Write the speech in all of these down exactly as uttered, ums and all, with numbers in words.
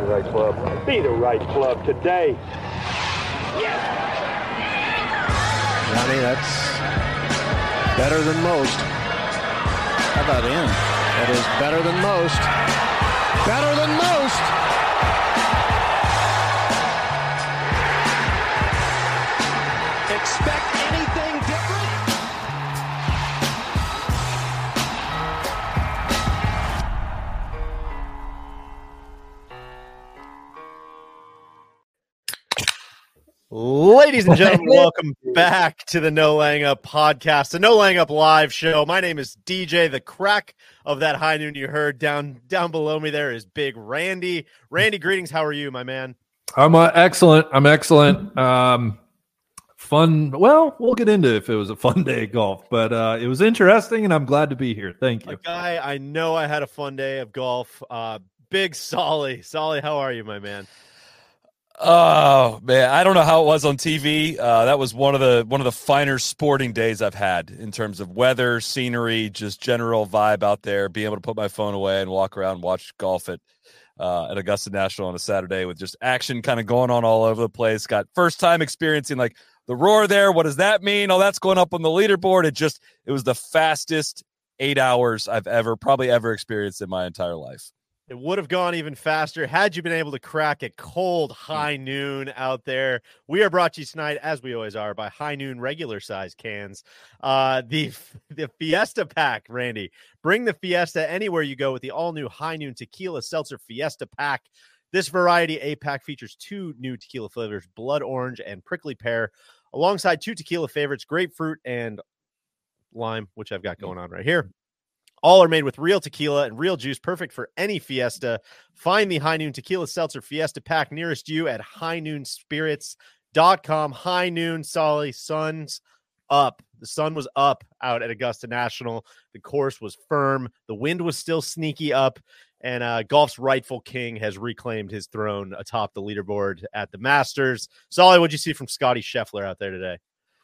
the right club. Be the right club today. Johnny, that's better than most. How about him? That is better than most. Better than most. Expect anything different? Ladies and gentlemen, welcome back to the No Laying Up podcast, the No Laying Up live show. My name is D J. The crack of that high noon you heard down down below me there is Big Randy. Randy, greetings. How are you, my man? I'm uh, excellent. I'm excellent. Um, fun. Well, we'll get into if it was a fun day of golf, but uh, it was interesting, and I'm glad to be here. Thank you. A guy, I know I had a fun day of golf. Uh, Big Solly. Solly, how are you, my man? Oh man, I don't know how it was on T V. Uh, that was one of the one of the finer sporting days I've had in terms of weather, scenery, just general vibe out there. Being able to put my phone away and walk around, and watch golf at uh, at Augusta National on a Saturday with just action kind of going on all over the place. Got first time experiencing like the roar there. What does that mean? Oh, that's going up on the leaderboard. It just it was the fastest eight hours I've ever probably ever experienced in my entire life. It would have gone even faster had you been able to crack a cold high noon out there. We are brought to you tonight, as we always are, by High Noon regular size cans. Uh, the the Fiesta Pack, Randy. Bring the Fiesta anywhere you go with the all-new High Noon Tequila Seltzer Fiesta Pack. This variety eight-pack features two new tequila flavors, Blood Orange and Prickly Pear, alongside two tequila favorites, Grapefruit and Lime, which I've got going on right here. All are made with real tequila and real juice, perfect for any fiesta. Find the High Noon Tequila Seltzer Fiesta Pack nearest you at high noon spirits dot com. High Noon, Solly, sun's up. The sun was up out at Augusta National. The course was firm. The wind was still sneaky up. And uh, golf's rightful king has reclaimed his throne atop the leaderboard at the Masters. Solly, what'd you see from Scotty Scheffler out there today?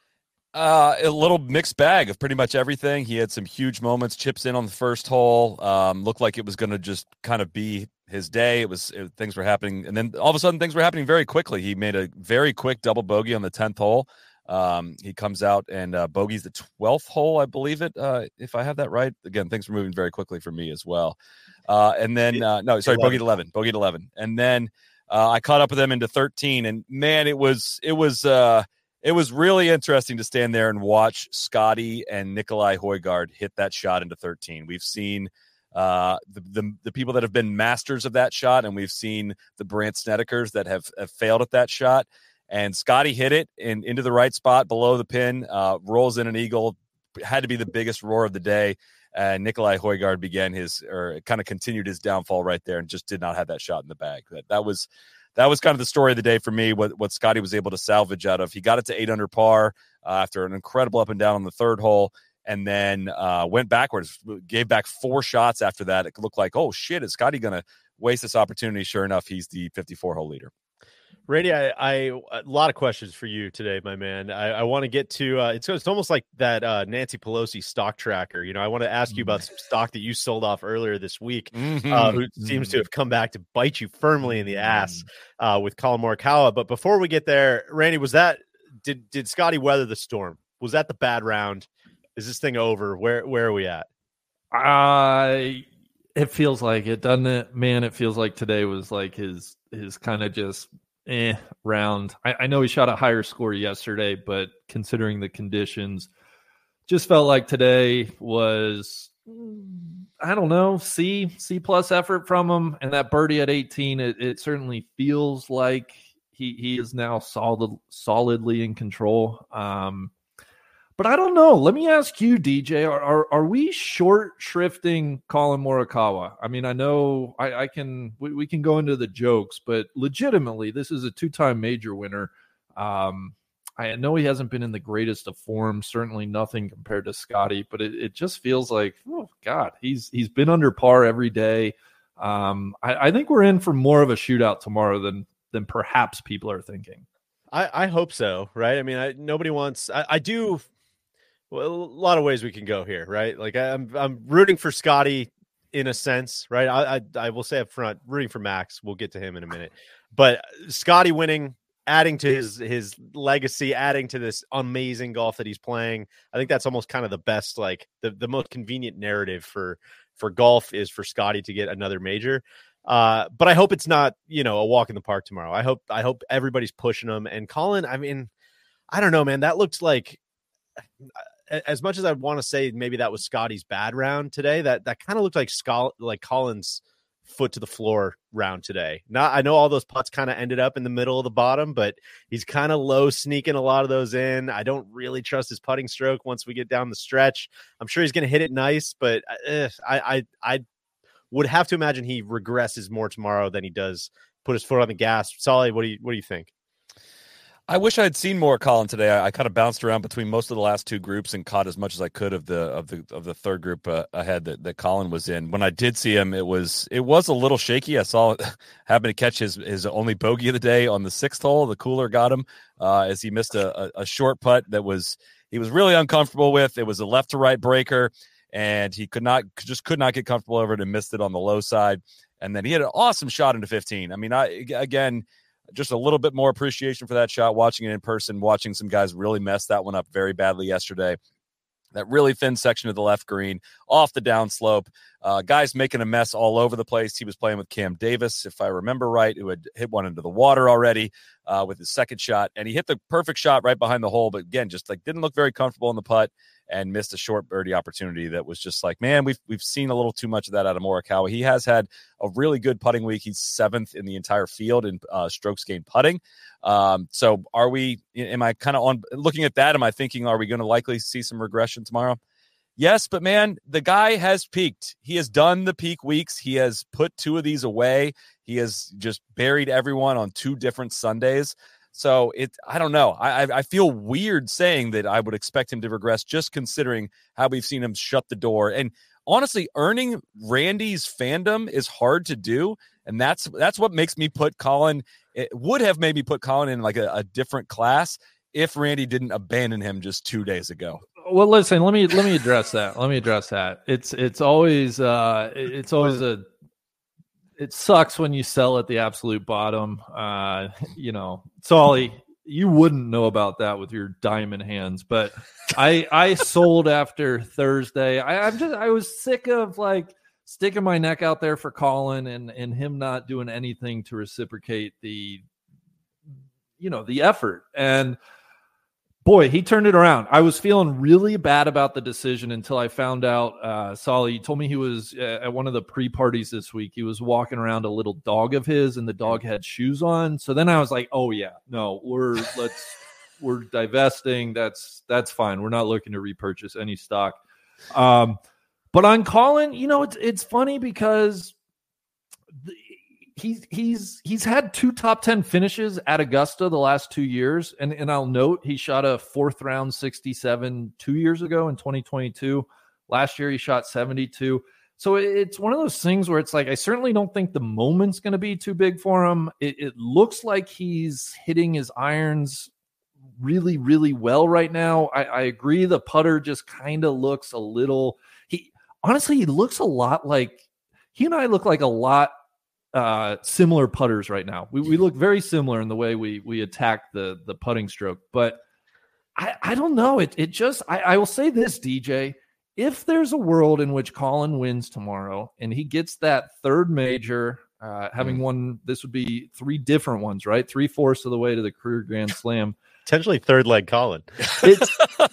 Uh, a little mixed bag of pretty much everything. He had some huge moments, chips in on the first hole. Um, looked like it was going to just kind of be his day. It was it, things were happening, and then all of a sudden things were happening very quickly. He made a very quick double bogey on the tenth hole. Um, he comes out and uh, bogeys the twelfth hole, I believe it. Uh, if I have that right, again, things were moving very quickly for me as well. Uh, and then uh, no, sorry, bogeyed eleven, bogeyed eleven, and then uh, I caught up with them into thirteen, and man, it was it was. Uh, It was really interesting to stand there and watch Scotty and Nikolai Højgaard hit that shot into thirteen. We've seen uh, the, the the people that have been masters of that shot, and we've seen the Brandt Snedekers that have, have failed at that shot. And Scotty hit it in, into the right spot below the pin, uh, rolls in an eagle, had to be the biggest roar of the day. And Nikolai Højgaard began his, or kind of continued his downfall right there and just did not have that shot in the bag. That, that was... That was kind of the story of the day for me, what, what Scotty was able to salvage out of. He got it to eight under par uh, after an incredible up and down on the third hole, and then uh, went backwards, gave back four shots after that. It looked like, oh, shit, is Scotty going to waste this opportunity? Sure enough, he's the fifty-four-hole leader. Randy, I, I a lot of questions for you today, my man. I, I want to get to uh, it's it's almost like that uh, Nancy Pelosi stock tracker. You know, I want to ask you about some stock that you sold off earlier this week, Mm-hmm. uh, who seems to have come back to bite you firmly in the ass uh, with Colin Morikawa. But before we get there, Randy, was that did did Scotty weather the storm? Was that the bad round? Is this thing over? Where where are we at? I. It feels like it, doesn't it? Man, it feels like today was like his his kind of just. Eh, round. I, I know he shot a higher score yesterday, but considering the conditions, just felt like today was, I don't know, C, C plus effort from him. And that birdie at eighteen, it, it certainly feels like he, he is now solid, solidly in control. Um, but I don't know. Let me ask you, D J, are, are, are we short shrifting Colin Morikawa? I mean, I know I, I can, we, we can go into the jokes, but legitimately, this is a two-time major winner. Um, I know he hasn't been in the greatest of form, certainly nothing compared to Scotty, but it, it just feels like, oh God, he's, he's been under par every day. Um, I, I think we're in for more of a shootout tomorrow than, than perhaps people are thinking. I, I hope so. Right. I mean, I, nobody wants, I, I do. Well, a lot of ways we can go here, right? Like I'm, I'm rooting for Scotty in a sense, right? I, I I will say up front, rooting for Max. We'll get to him in a minute, but Scotty winning, adding to his his legacy, adding to this amazing golf that he's playing. I think that's almost kind of the best, like the, the most convenient narrative for for golf is for Scotty to get another major. Uh, but I hope it's not, you know, a walk in the park tomorrow. I hope I hope everybody's pushing him. And Colin, I mean, I don't know, man. That looked like, as much as I want to say maybe that was Scotty's bad round today, that that kind of looked like Scott, like Colin's foot to the floor round today. Now I know all those putts kind of ended up in the middle of the bottom, but he's kind of low sneaking a lot of those in. I don't really trust his putting stroke once we get down the stretch. I'm sure he's going to hit it nice, but uh, I, I, I would have to imagine he regresses more tomorrow than he does put his foot on the gas. Solly, what do you, what do you think? I wish I had seen more Colin today. I, I kind of bounced around between most of the last two groups and caught as much as I could of the of the of the third group uh, ahead that, that Colin was in. When I did see him, it was it was a little shaky. I saw happened to catch his his only bogey of the day on the sixth hole. The cooler got him uh, as he missed a, a, a short putt that was he was really uncomfortable with. It was a left to right breaker, and he could not just could not get comfortable over it and missed it on the low side. And then he had an awesome shot into fifteen. I mean, I again. Just a little bit more appreciation for that shot, watching it in person, watching some guys really mess that one up very badly yesterday. That really thin section of the left green, off the downslope. Uh, guys making a mess all over the place. He was playing with Cam Davis, if I remember right, who had hit one into the water already uh, with his second shot. And he hit the perfect shot right behind the hole, but again, just like didn't look very comfortable in the putt and missed a short birdie opportunity that was just like, man, we've we've seen a little too much of that out of Morikawa. He has had a really good putting week. He's seventh in the entire field in uh, strokes gained putting. Um, so are we, am I kind of on looking at that? Am I thinking, are we going to likely see some regression tomorrow? Yes, but man, the guy has peaked. He has done the peak weeks. He has put two of these away. He has just buried everyone on two different Sundays. So it, I don't know. I, I feel weird saying that I would expect him to regress, just considering how we've seen him shut the door. And honestly, earning Randy's fandom is hard to do, and that's that's what makes me put Colin. It would have made me put Colin in like a, a different class if Randy didn't abandon him just two days ago. Well, listen, let me let me address that. Let me address that. It's it's always uh, it's always a. It sucks when you sell at the absolute bottom. Uh, you know, Solly, you wouldn't know about that with your diamond hands, but I I sold after Thursday. I, I'm just I was sick of like sticking my neck out there for Colin and and him not doing anything to reciprocate the, you know, the effort. And boy, he turned it around. I was feeling really bad about the decision until I found out. Uh, Solly, he told me he was uh, at one of the pre-parties this week. He was walking around a little dog of his, and the dog had shoes on. So then I was like, "Oh yeah, no, we're let's we're divesting. That's that's fine. We're not looking to repurchase any stock." Um, but on Colin, you know, it's it's funny because the, He's he's he's had two top ten finishes at Augusta the last two years, and and I'll note he shot a fourth round sixty-seven two years ago in twenty twenty-two. Last year he shot seventy-two. So it's one of those things where it's like I certainly don't think the moment's going to be too big for him. It, it looks like he's hitting his irons really really well right now. I, I agree the putter just kind of looks a little. He honestly he looks a lot like he and I look like a lot. Uh, similar putters right now. We we look very similar in the way we we attack the the putting stroke, but I I don't know. It it just I, I will say this, D J. If there's a world in which Colin wins tomorrow and he gets that third major, uh, having mm. won, this would be three different ones, right? Three fourths of the way to the career Grand Slam. Potentially third leg Colin. It's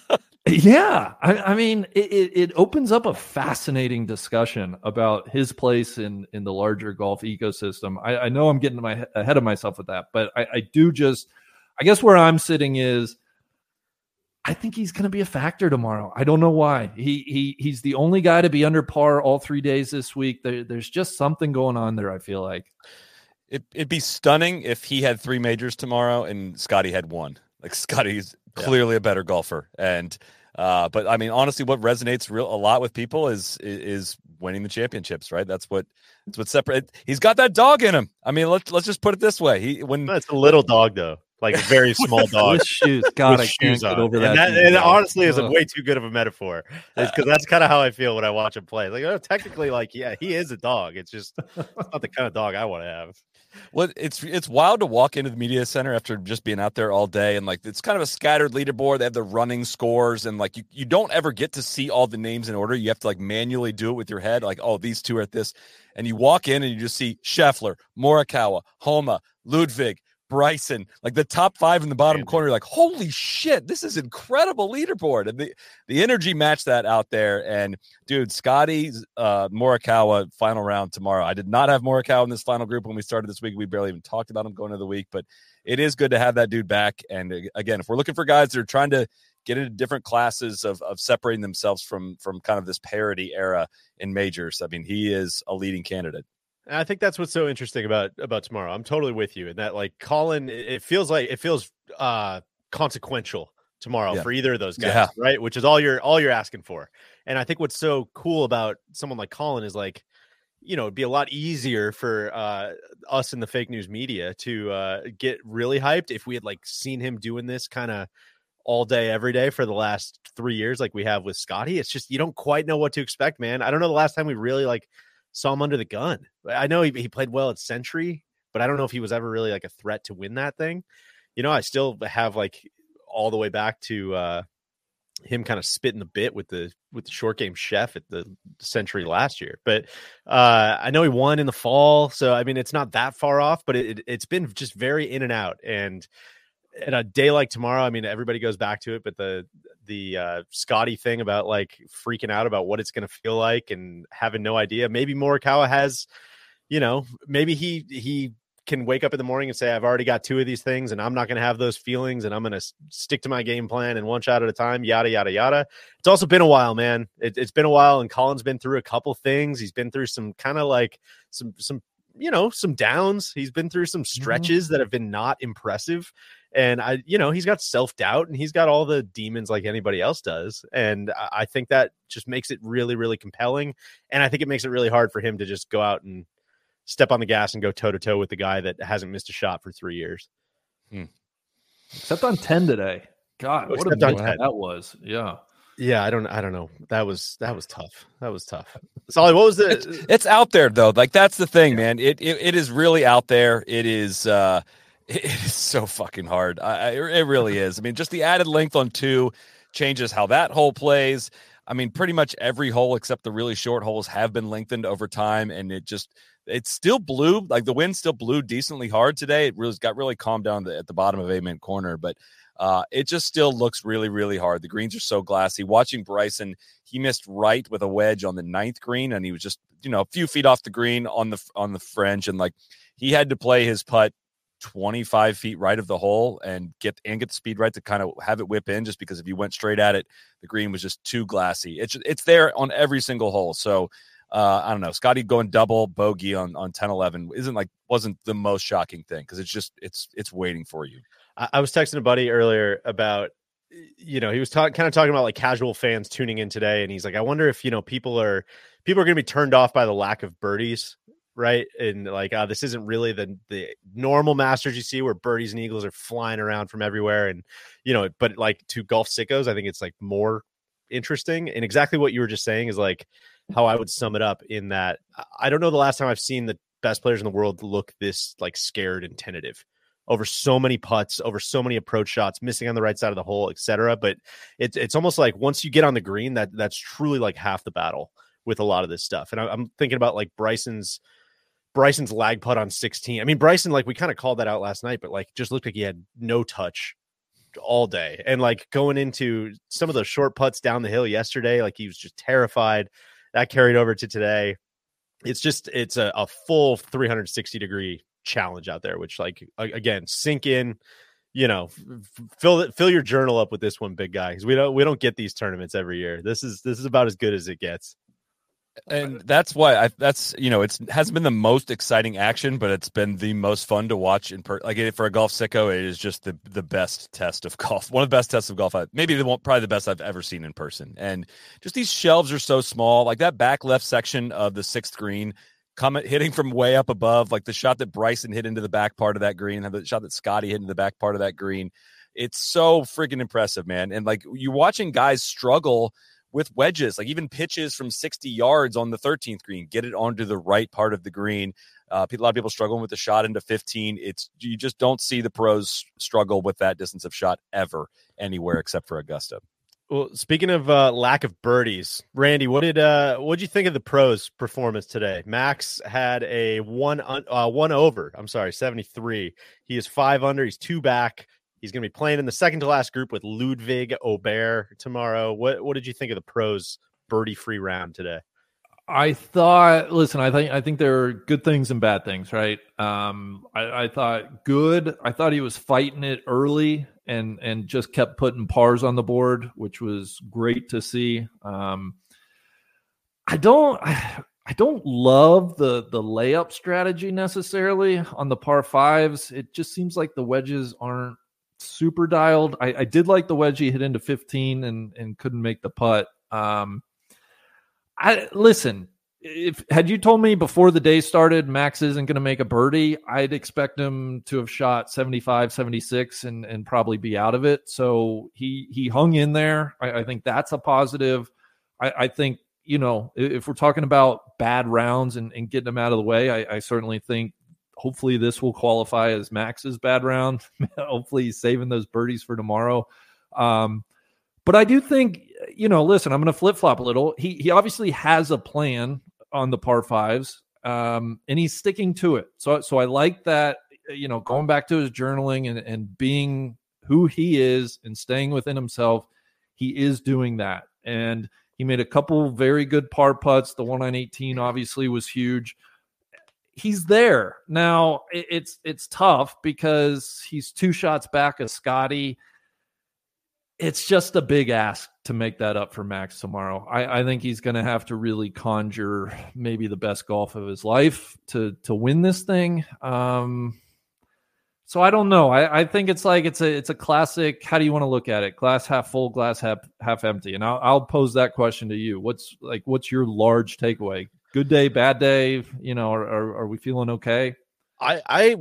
yeah. I, I mean, it, it, it opens up a fascinating discussion about his place in, in the larger golf ecosystem. I, I know I'm getting my ahead of myself with that, but I, I do just, I guess where I'm sitting is, I think he's going to be a factor tomorrow. I don't know why. He he he's the only guy to be under par all three days this week. There, there's just something going on there, I feel like. It, it'd be stunning if he had three majors tomorrow and Scotty had one. Like Scotty's clearly yeah. a better golfer. And uh, but I mean, honestly, what resonates real a lot with people is is winning the championships, right? That's what that's what separate. He's got that dog in him. I mean, let's let's just put it this way. He when that's a little dog though. like a very small dog. With shoes. God, with I can't shoes get on. over And that. that, and it detail. honestly is a Ugh. way too good of a metaphor, because that's kind of how I feel when I watch him play. Like, oh, technically, like, yeah, he is a dog. It's just it's not the kind of dog I want to have. Well, it's it's wild to walk into the media center after just being out there all day, and like it's kind of a scattered leaderboard. They have the running scores, and like you, you don't ever get to see all the names in order. You have to like manually do it with your head, like, oh, these two are at this, and you walk in and you just see Scheffler, Morikawa, Homa, Ludwig, Bryson, like the top five in the bottom Damn. corner. You're like, holy shit, this is incredible leaderboard, and the the energy matched that out there. And dude, Scotty's uh, Morikawa final round tomorrow. I did not have Morikawa in this final group when we started this week. We barely even talked about him going into the week, but it is good to have that dude back. And again, if we're looking for guys that are trying to get into different classes of of separating themselves from from kind of this parity era in majors, I mean, he is a leading candidate. And I think that's what's so interesting about about tomorrow. I'm totally with you in that, like, Colin, it it feels like it feels uh consequential tomorrow Yeah. for either of those guys, Yeah. right? Which is all you're all you're asking for. And I think what's so cool about someone like Colin is, like, you know, it'd be a lot easier for uh us in the fake news media to uh get really hyped if we had like seen him doing this kind of all day, every day for the last three years, like we have with Scotty. It's just, you don't quite know what to expect, man. I don't know the last time we really like saw him under the gun. I know he, he played well at Century, but I don't know if he was ever really like a threat to win that thing. You know, I still have like all the way back to uh, him kind of spitting the bit with the with the short game chef at the Century last year. But uh, I know he won in the fall, so I mean it's not that far off. But it, it, it's been just very in and out. And at a day like tomorrow, I mean everybody goes back to it, but the the uh, Scotty thing about like freaking out about what it's going to feel like and having no idea. Maybe Morikawa has, you know, maybe he he can wake up in the morning and say, I've already got two of these things and I'm not going to have those feelings and I'm going to stick to my game plan and one shot at a time, yada, yada, yada. It's also been a while, man. It, it's been a while, and Colin's been through a couple things. He's been through some kind of like some, some, you know, some downs. He's been through some stretches mm-hmm. that have been not impressive. And I, you know, he's got self-doubt and he's got all the demons like anybody else does. And I think that just makes it really, really compelling. And I think it makes it really hard for him to just go out and step on the gas and go toe to toe with the guy that hasn't missed a shot for three years. Hmm. Except on ten today. God, what a Except on minute ten. that was. Yeah. Yeah, I don't I don't know. That was that was tough. That was tough. Solly, what was the it's, it's out there though. Like that's the thing, man. It, it it is really out there. It is uh it is so fucking hard. I, it really is. I mean, just the added length on two changes how that hole plays. I mean, pretty much every hole except the really short holes have been lengthened over time, and it just it still blew. Like the wind still blew decently hard today. It really got really calmed down the, at the bottom of Amen Corner, but uh, it just still looks really, really hard. The greens are so glassy. Watching Bryson, he missed right with a wedge on the ninth green, and he was just you know a few feet off the green on the on the fringe, and like he had to play his putt twenty-five feet right of the hole and get and get the speed right to kind of have it whip in, just because if you went straight at it, the green was just too glassy. It's it's there on every single hole. So uh, I don't know. Scotty going double bogey on on ten eleven isn't like wasn't the most shocking thing, because it's just it's it's waiting for you. I, I was texting a buddy earlier about, you know, he was talking kind of talking about like casual fans tuning in today, and he's like, I wonder if you know people are people are going to be turned off by the lack of birdies. Right. And like, uh, this isn't really the the normal Masters you see where birdies and eagles are flying around from everywhere. And, you know, but like to golf sickos, I think it's like more interesting. And exactly what you were just saying is like how I would sum it up in that I don't know the last time I've seen the best players in the world look this like scared and tentative over so many putts, over so many approach shots, missing on the right side of the hole, et cetera. But it's it's almost like once you get on the green, that that's truly like half the battle with a lot of this stuff. And I, I'm thinking about like Bryson's Bryson's lag putt on sixteen. I mean, Bryson, like we kind of called that out last night, but like just looked like he had no touch all day. And like going into some of those short putts down the hill yesterday, like he was just terrified. That carried over to today. It's just, it's a, a full three hundred sixty degree challenge out there, which like, again, sink in, you know, fill fill your journal up with this one, big guy. Cause we don't, we don't get these tournaments every year. This is, this is about as good as it gets. And that's why I that's you know it's hasn't been the most exciting action, but it's been the most fun to watch in per like for a golf sicko. It is just the the best test of golf, one of the best tests of golf. I, maybe the one, probably the best I've ever seen in person. And just these shelves are so small. Like that back left section of the sixth green coming hitting from way up above, like the shot that Bryson hit into the back part of that green, and the shot that Scotty hit into the back part of that green. It's so freaking impressive, man. And like you're watching guys struggle with wedges, like even pitches from sixty yards on the thirteenth green, get it onto the right part of the green. Uh, a lot of people struggling with the shot into fifteen. It's you just don't see the pros struggle with that distance of shot ever anywhere except for Augusta. Well, speaking of uh, lack of birdies, Randy, what did uh, what did you think of the pros' performance today? Max had a one uh, one over. I'm sorry, seventy-three. He is five under. He's two back. He's going to be playing in the second to last group with Ludwig Aubert tomorrow. What what did you think of the pros' birdie-free round today? I thought, listen, I think I think there are good things and bad things, right? Um, I, I thought good. I thought he was fighting it early and and just kept putting pars on the board, which was great to see. Um, I don't, I, I don't love the the layup strategy necessarily on the par fives. It just seems like the wedges aren't super dialed. I, I did like the wedge he hit into fifteen and and couldn't make the putt. Um, I listen, if had you told me before the day started Max isn't going to make a birdie, I'd expect him to have shot seventy-five, seventy-six and and probably be out of it. So he he hung in there. I, I think that's a positive. I, I think, you know, if we're talking about bad rounds and, and getting them out of the way, I, I certainly think hopefully this will qualify as Max's bad round. Hopefully he's saving those birdies for tomorrow. Um, But I do think, you know, listen, I'm going to flip-flop a little. He he obviously has a plan on the par fives, um, and he's sticking to it. So so I like that, you know, going back to his journaling and, and being who he is and staying within himself, he is doing that. And he made a couple very good par putts. The one on eighteen obviously was huge. He's there. Now, it, it's it's tough because he's two shots back of Scotty. It's just a big ask to make that up for Max tomorrow. I, I think he's going to have to really conjure maybe the best golf of his life to to win this thing. Um, so I don't know. I, I think it's like it's a it's a classic. How do you want to look at it? Glass half full, glass half half empty. And I'll, I'll pose that question to you. What's like what's your large takeaway? Good day, bad day. You know, are are, are we feeling okay? I, I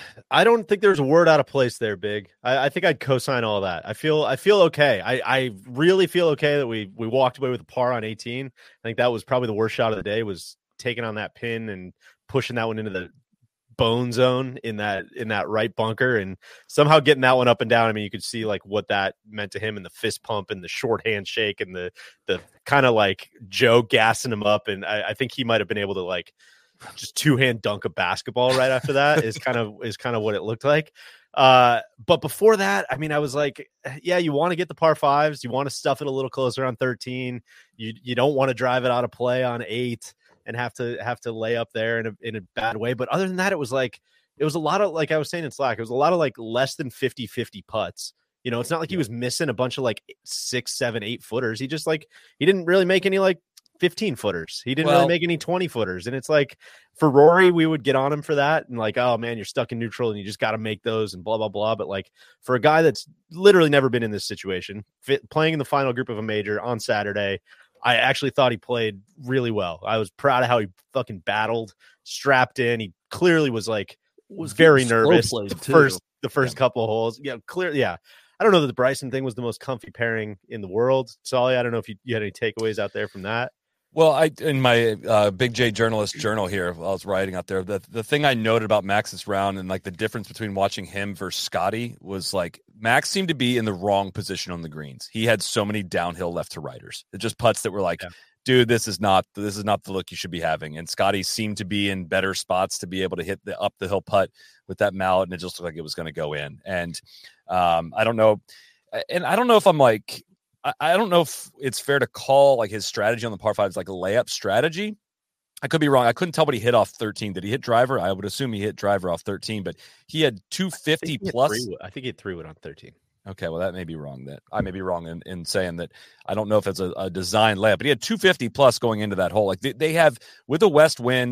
I don't think there's a word out of place there, Big. I, I think I'd co-sign all that. I feel I feel okay. I, I really feel okay that we we walked away with a par on eighteen. I think that was probably the worst shot of the day, was taking on that pin and pushing that one into the bone zone in that in that right bunker and somehow getting that one up and down. I mean, you could see like what that meant to him and the fist pump and the short handshake and the the kind of like Joe gassing him up. And I, I think he might have been able to like just two-hand dunk a basketball right after that is kind of is kind of what it looked like. Uh, but before that, I mean, I was like, yeah, you want to get the par fives. You want to stuff it a little closer on thirteen. You you don't want to drive it out of play on eight and have to have to lay up there in a in a bad way. But other than that, it was like it was a lot of, like I was saying in Slack, it was a lot of like less than fifty-fifty putts. You know, it's not like he was missing a bunch of like six, seven, eight footers. He just like he didn't really make any like fifteen footers. He didn't well, really make any twenty footers. And it's like for Rory, we would get on him for that. And like, oh man, you're stuck in neutral and you just got to make those and blah, blah, blah. But like for a guy that's literally never been in this situation, fit, playing in the final group of a major on Saturday, I actually thought he played really well. I was proud of how he fucking battled, strapped in. He clearly was like, was very nervous the first, the first yeah. couple of holes. Yeah, clear. Yeah. I don't know that the Bryson thing was the most comfy pairing in the world. Solly, I don't know if you, you had any takeaways out there from that. Well, I in my uh, Big J journalist journal here, while I was writing out there, the the thing I noted about Max's round and like the difference between watching him versus Scotty was like Max seemed to be in the wrong position on the greens. He had so many downhill left to righters, just putts that were like, yeah. dude, this is not this is not the look you should be having. And Scotty seemed to be in better spots to be able to hit the up the hill putt with that mallet, and it just looked like it was going to go in. And um, I don't know, and I don't know if I'm like. I don't know if it's fair to call like his strategy on the par fives like a layup strategy. I could be wrong. I couldn't tell what he hit off thirteen. Did he hit driver? I would assume he hit driver off thirteen, but he had two fifty I plus. Three, I think he had three wood on thirteen. Okay, well, that may be wrong. That I may be wrong in, in saying that. I don't know if it's a, a design layup, but he had two fifty plus going into that hole. Like they, they have with a west wind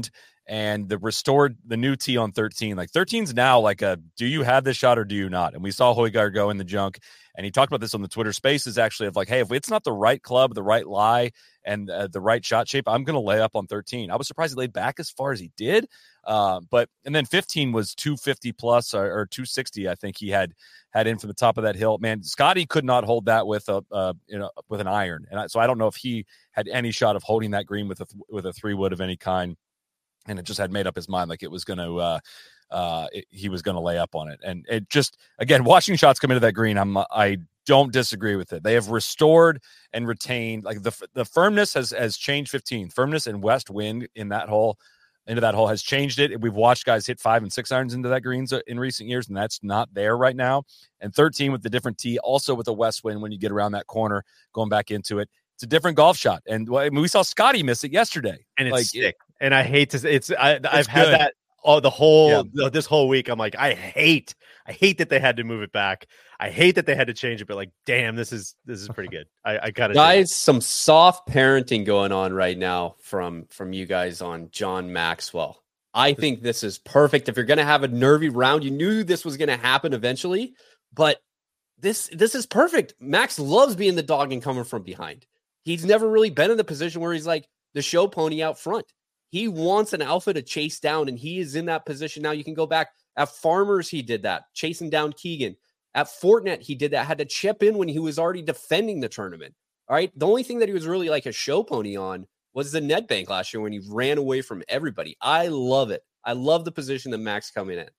and the restored the new tee on thirteen. Like thirteen's now like a, do you have this shot or do you not? And we saw Højgaard go in the junk, and he talked about this on the Twitter Spaces actually of like, hey, if it's not the right club, the right lie, and uh, the right shot shape, I'm going to lay up on thirteen. I was surprised he laid back as far as he did. Uh, but and then fifteen was two fifty plus or, or two sixty. I think he had had in from the top of that hill. Man, Scotty could not hold that with a uh, you know with an iron, and I, so I don't know if he had any shot of holding that green with a with a three wood of any kind. And it just had made up his mind like it was going to, uh, uh, it, he was going to lay up on it. And it just, again, watching shots come into that green, I'm, I don't disagree with it. They have restored and retained, like the the firmness has has changed fifteen. Firmness and west wind in that hole, into that hole has changed it. We've watched guys hit five and six irons into that greens in recent years, and that's not there right now. And thirteen with the different tee, also with the west wind when you get around that corner, going back into it. It's a different golf shot. And I mean, we saw Scotty miss it yesterday. And it's like, sick. It, and I hate to say it's I, I've it's had good. that all the whole Yeah. this whole week. I'm like, I hate, I hate that they had to move it back. I hate that they had to change it, but like, damn, this is this is pretty good. I, I gotta guys, some soft parenting going on right now from from you guys on John Maxwell. I think this is perfect. If you're gonna have a nervy round, you knew this was gonna happen eventually, but this this is perfect. Max loves being the dog and coming from behind. He's never really been in the position where he's like the show pony out front. He wants an alpha to chase down, and he is in that position now. You can go back at Farmers, he did that, chasing down Keegan. At Fortinet, he did that, had to chip in when he was already defending the tournament. All right. The only thing that he was really like a show pony on was the net bank last year when he ran away from everybody. I love it. I love the position that Max coming in.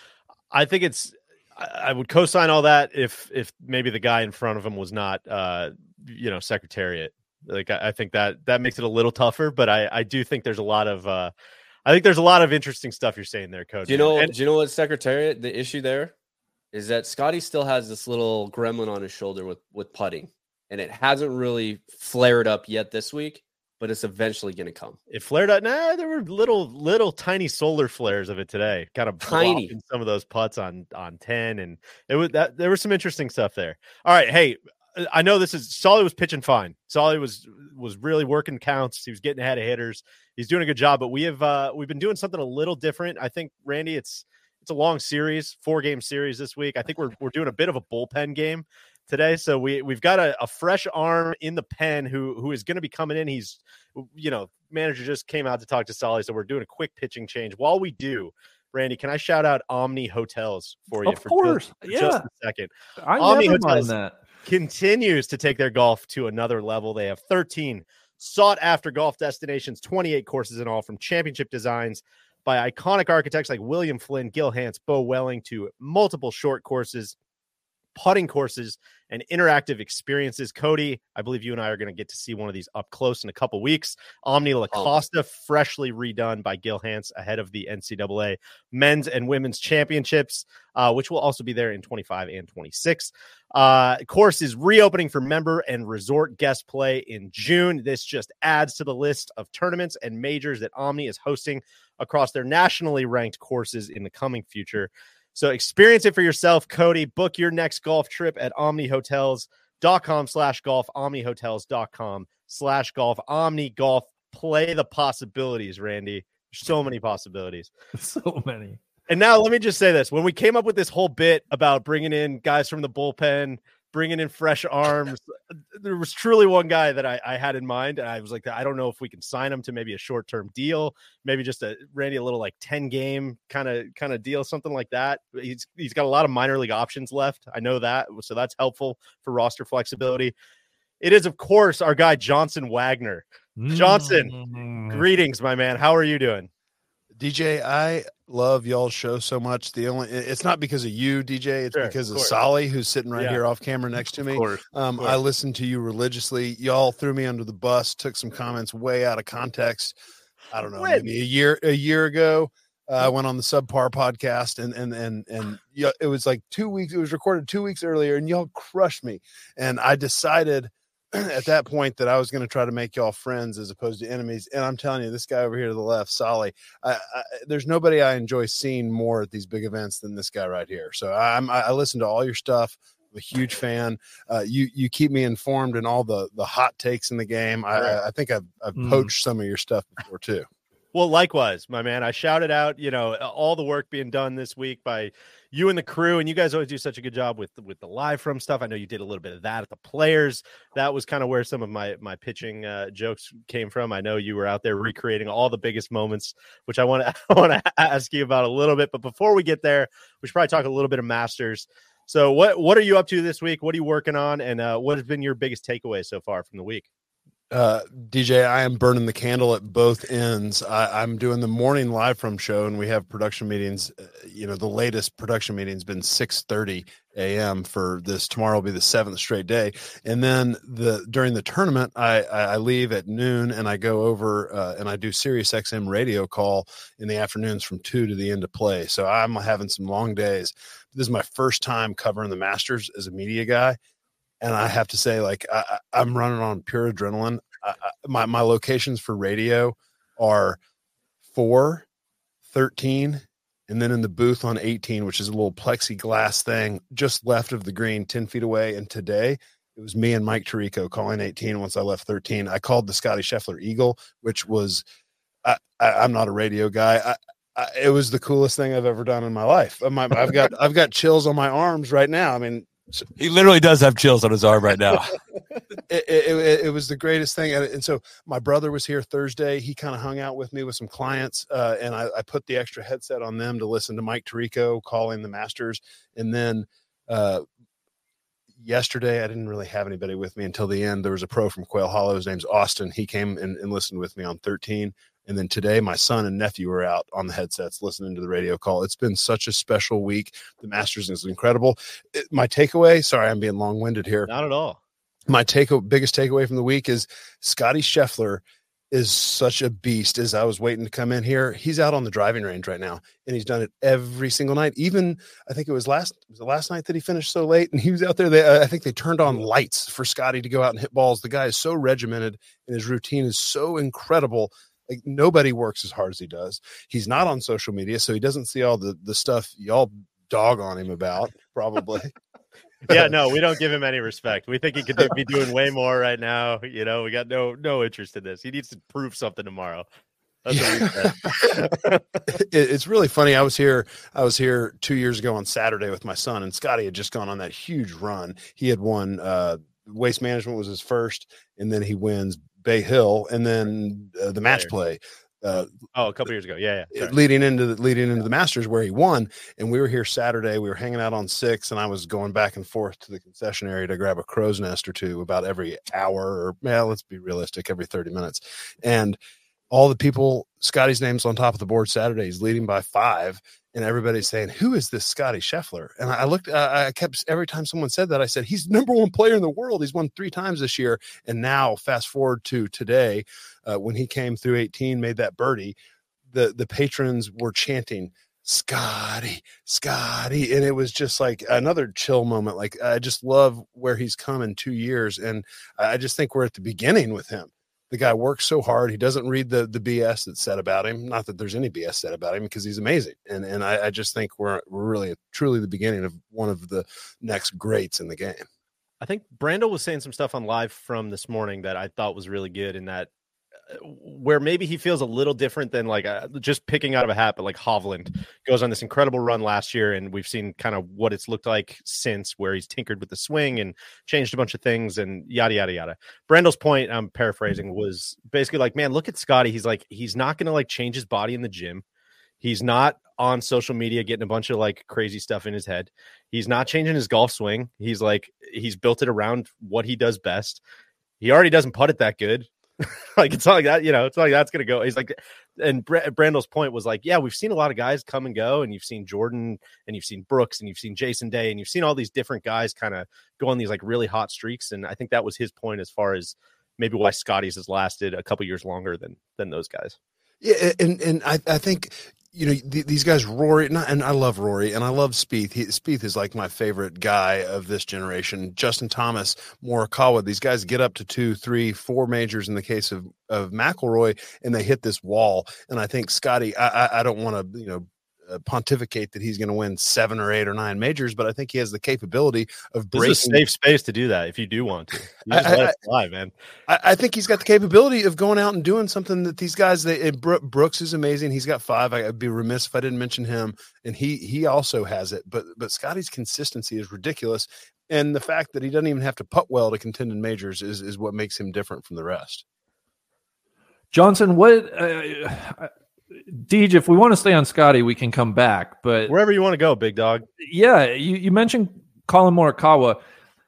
I think it's, I would co-sign all that if if maybe the guy in front of him was not, uh, you know, Secretariat. Like I, I think that that makes it a little tougher, but I, I do think there's a lot of, uh, I think there's a lot of interesting stuff you're saying there, Coach. Do you know? And, do you know what Secretariat? The issue there is that Scotty still has this little gremlin on his shoulder with with putting, and it hasn't really flared up yet this week. But it's eventually going to come. It flared up. Nah, there were little, little tiny solar flares of it today. Kind of Tiny. some of those putts on on ten, and it was that there was some interesting stuff there. All right, hey, I know this is Solly was pitching fine. Solly was was really working counts. He was getting ahead of hitters. He's doing a good job. But we have uh, we've been doing something a little different. I think, Randy, it's it's a long series, four game series this week. I think we're we're doing a bit of a bullpen game today. So we, we've got a, a fresh arm in the pen who, who is going to be coming in. He's, you know, manager just came out to talk to Solly. So we're doing a quick pitching change. While we do, Randy, can I shout out Omni Hotels for you? Of for course. Just, for Yeah. just a second. I Omni never mind Hotels that. continues to take their golf to another level. They have thirteen sought after golf destinations, twenty-eight courses in all, from championship designs by iconic architects like William Flynn, Gil Hance, Bo Welling, to multiple short courses, putting courses, and interactive experiences. Cody, I believe you and I are going to get to see one of these up close in a couple weeks. Omni La Costa, freshly redone by Gil Hance ahead of the N C double A men's and women's championships, uh, which will also be there in twenty-five and twenty-six. Uh, course is reopening for member and resort guest play in June. This just adds to the list of tournaments and majors that Omni is hosting across their nationally ranked courses in the coming future. So experience it for yourself, Cody. Book your next golf trip at omnihotels.com slash golf, omnihotels.com slash golf, Omni Golf. Play the possibilities, Randy. There's so many possibilities. So many. And now let me just say this. When we came up with this whole bit about bringing in guys from the bullpen, bringing in fresh arms, there was truly one guy that I, I had in mind. And I was like, I don't know if we can sign him to maybe a short-term deal, maybe just a Randy, a little like ten game kind of kind of deal, something like that. He's he's got a lot of minor league options left. I know that. So that's helpful for roster flexibility. It is, of course, our guy, Johnson Wagner. Johnson, Mm. greetings, my man. How are you doing? D J, I love y'all's show so much. The only it's not because of you, D J. It's Sure, because of of course. Solly, who's sitting right Yeah. here off camera next to me. Of course. Um, Of course. I listened to you religiously. Y'all threw me under the bus, took some comments way out of context. I don't know, When? maybe a year a year ago. Uh, I went on the Subpar podcast, and and and and yeah, it was like two weeks. It was recorded two weeks earlier, and y'all crushed me. And I decided at that point that I was going to try to make y'all friends as opposed to enemies. And I'm telling you, this guy over here to the left, Solly, I, I, there's nobody I enjoy seeing more at these big events than this guy right here. So I'm, I, I listen to all your stuff. I'm a huge fan. Uh, you, you keep me informed in all the, the hot takes in the game. I, Right. I think I've, I've Mm. poached some of your stuff before too. Well, likewise, my man. I shouted out, you know, all the work being done this week by you and the crew, and you guys always do such a good job with with the live from stuff. I know you did a little bit of that at the Players. That was kind of where some of my my pitching uh, jokes came from. I know you were out there recreating all the biggest moments, which I want to I want to ask you about a little bit. But before we get there, we should probably talk a little bit of Masters. So, what what are you up to this week? What are you working on, and uh, what has been your biggest takeaway so far from the week? Uh, D J, I am burning the candle at both ends. I, I'm doing the morning live from show, and we have production meetings. Uh, you know, the latest production meeting has been six thirty a.m. for this. Tomorrow will be the seventh straight day. And then the during the tournament, I, I, I leave at noon, and I go over uh, and I do Sirius X M radio call in the afternoons from two to the end of play. So I'm having some long days. This is my first time covering the Masters as a media guy. And I have to say, like, I, I'm running on pure adrenaline. I, I, my, my locations for radio are four, thirteen, and then in the booth on eighteen, which is a little plexiglass thing just left of the green, ten feet away. And today it was me and Mike Tirico calling eighteen once I left thirteen. I called the Scotty Scheffler Eagle, which was, I, I, I'm not a radio guy. I, I, it was the coolest thing I've ever done in my life. My, I've got, I've got chills on my arms right now. I mean, he literally does have chills on his arm right now. it, it, it, it was the greatest thing. And, and so my brother was here Thursday. He kind of hung out with me with some clients, uh, and I, I put the extra headset on them to listen to Mike Tirico calling the Masters. And then uh, yesterday, I didn't really have anybody with me until the end. There was a pro from Quail Hollow. His name's Austin. He came and, and listened with me on thirteen. And then today, my son and nephew were out on the headsets listening to the radio call. It's been such a special week. The Masters is incredible. It, my takeaway, sorry, I'm being long-winded here. Not at all. My take, biggest takeaway from the week is Scotty Scheffler is such a beast. As I was waiting to come in here, he's out on the driving range right now, and he's done it every single night. Even I think it was last was the last night that he finished so late, and he was out there. They, uh, I think they turned on lights for Scotty to go out and hit balls. The guy is so regimented, and his routine is so incredible. Like, nobody works as hard as he does. He's not on social media, so he doesn't see all the, the stuff y'all dog on him about, probably. Yeah, no, we don't give him any respect. We think he could be doing way more right now. You know, we got no no interest in this. He needs to prove something tomorrow. That's what we said. it, it's really funny. I was here. I was here two years ago on Saturday with my son, and Scotty had just gone on that huge run. He had won. Uh, Waste Management was his first, and then he wins Bay Hill, and then uh, the match play. Uh, oh, a couple years ago, yeah, yeah. Sorry. Leading into the leading into the Masters where he won, and we were here Saturday. We were hanging out on six, and I was going back and forth to the concession area to grab a crow's nest or two about every hour, or yeah, let's be realistic, every thirty minutes. And all the people, Scotty's name's on top of the board Saturday. He's leading by five, and everybody's saying, "Who is this Scotty Scheffler?" And I looked, I kept every time someone said that, I said, "He's the number one player in the world. He's won three times this year." And now, fast forward to today, uh, when he came through eighteen, made that birdie, the the patrons were chanting, "Scotty, Scotty," and it was just like another chill moment. Like, I just love where he's come in two years, and I just think we're at the beginning with him. The guy works so hard. He doesn't read the the B S that's said about him. Not that there's any B S said about him, because he's amazing. And and I, I just think we're we're really truly the beginning of one of the next greats in the game. I think Brando was saying some stuff on live from this morning that I thought was really good, in that where maybe he feels a little different than like uh, just picking out of a hat, but like Hovland goes on this incredible run last year, and we've seen kind of what it's looked like since, where he's tinkered with the swing and changed a bunch of things and yada, yada, yada. Brando's point, I'm paraphrasing, was basically like, man, look at Scotty. He's like, he's not going to like change his body in the gym. He's not on social media getting a bunch of like crazy stuff in his head. He's not changing his golf swing. He's like, he's built it around what he does best. He already doesn't putt it that good. Like, it's not like that, you know, it's not like that's going to go. He's like, and Brando's point was like, yeah, we've seen a lot of guys come and go, and you've seen Jordan, and you've seen Brooks, and you've seen Jason Day, and you've seen all these different guys kind of go on these like really hot streaks. And I think that was his point as far as maybe why Scotty's has lasted a couple years longer than, than those guys. Yeah. And, and I, I think, you know, th- these guys, Rory, and I, and I love Rory, and I love Spieth. He, Spieth is like my favorite guy of this generation. Justin Thomas, Morikawa, these guys get up to two, three, four majors in the case of, of McIlroy, and they hit this wall. And I think Scotty, I, I, I don't want to, you know, uh, pontificate that he's going to win seven or eight or nine majors, but I think he has the capability of breaking. This is a safe space to do that if you do want to. You just I, let I, it fly, man. I, I think he's got the capability of going out and doing something that these guys. They it, Brooks is amazing. He's got five. I, I'd be remiss if I didn't mention him, and he he also has it. But but Scotty's consistency is ridiculous, and the fact that he doesn't even have to putt well to contend in majors is is what makes him different from the rest. Johnson, what, uh, Deej, if we want to stay on Scotty, we can come back, but wherever you want to go, big dog. Yeah. You, you mentioned Colin Morikawa.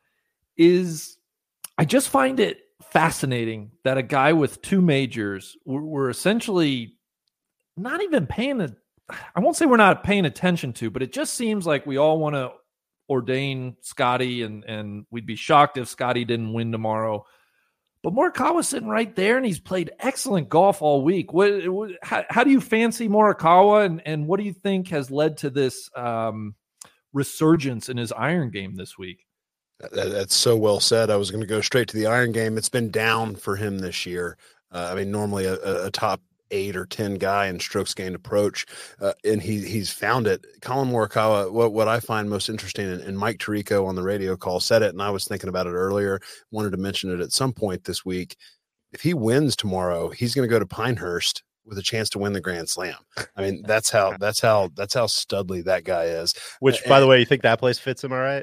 Is I just find it fascinating that a guy with two majors, we're, we're essentially not even paying a, I won't say we're not paying attention to, but it just seems like we all want to ordain Scotty and, and we'd be shocked if Scotty didn't win tomorrow. But Morikawa's sitting right there, and he's played excellent golf all week. What, what how, how do you fancy Morikawa, and, and what do you think has led to this um, resurgence in his iron game this week? That, that's so well said. I was going to go straight to the iron game. It's been down for him this year. Uh, I mean, normally a, a top eight or ten guy in strokes gained approach, uh, and he he's found it. Colin Morikawa, what what I find most interesting, and, and Mike Tirico on the radio call said it, and I was thinking about it earlier, wanted to mention it at some point this week. If he wins tomorrow, he's going to go to Pinehurst with a chance to win the Grand Slam. I mean, that's how that's how that's how studly that guy is. Which, and, by the way, you think that place fits him all right?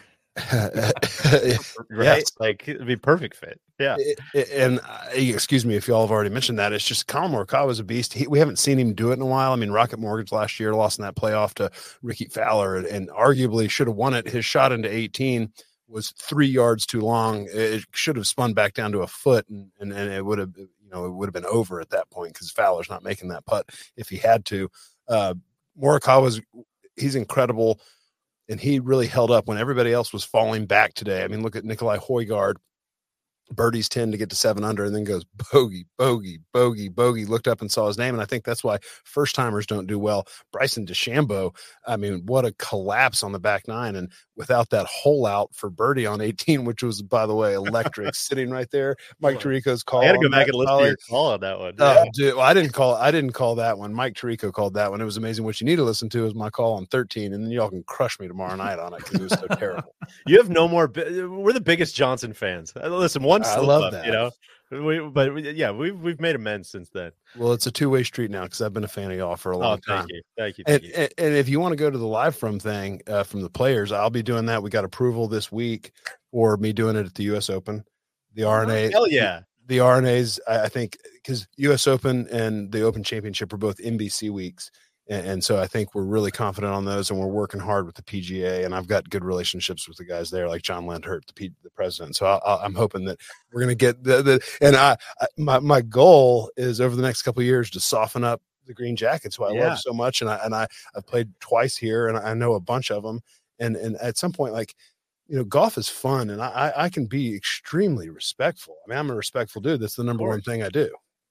right? Yes. Like it'd be perfect fit. Yeah. And uh, excuse me if y'all have already mentioned that. It's just Colin Morikawa is a beast. He, we haven't seen him do it in a while. I mean, Rocket Mortgage last year lost in that playoff to Ricky Fowler and, and arguably should have won it. His shot into eighteen was three yards too long. It should have spun back down to a foot, and, and, and it would have, you know, it would have been over at that point because Fowler's not making that putt if he had to. Uh, Morikawa's he's incredible. And he really held up when everybody else was falling back today. I mean, look at Nikolai Højgaard. Birdies ten to get to seven under and then goes bogey, bogey, bogey, bogey, looked up and saw his name. And I think that's why first timers don't do well. Bryson DeChambeau, I mean, what a collapse on the back nine. And without that hole out for birdie on eighteen, which was, by the way, electric, sitting right there. Mike Tirico's call. I got to go back and listen to your call on that one. Oh, yeah. dude, well, I didn't call. I didn't call that one. Mike Tirico called that one. It was amazing. What you need to listen to is my call on thirteen, and then y'all can crush me tomorrow night on it because it was so terrible. You have no more. We're the biggest Johnson fans. Listen, one. I love up, that. You know, we, but we, yeah, we've we've made amends since then. Well, it's a two way street now because I've been a fan of y'all for a long oh, thank time. You. Thank you, thank and, you. And, and if you want to go to the live from thing uh, from the players, I'll be doing that. We got approval this week, or me doing it at the U S Open, the R N A. Oh, hell yeah, the, the R N As. I, I think because U S Open and the Open Championship are both N B C weeks. And so I think we're really confident on those, and we're working hard with the P G A. And I've got good relationships with the guys there, like John Landhurt, the, P, the president. So I, I'm hoping that we're going to get the, the and I, I my my goal is over the next couple of years to soften up the green jackets, who I yeah. love so much. And I and I I've played twice here, and I know a bunch of them. And and at some point, like, you know, golf is fun, and I I can be extremely respectful. I mean, I'm a respectful dude. That's the number one thing I do.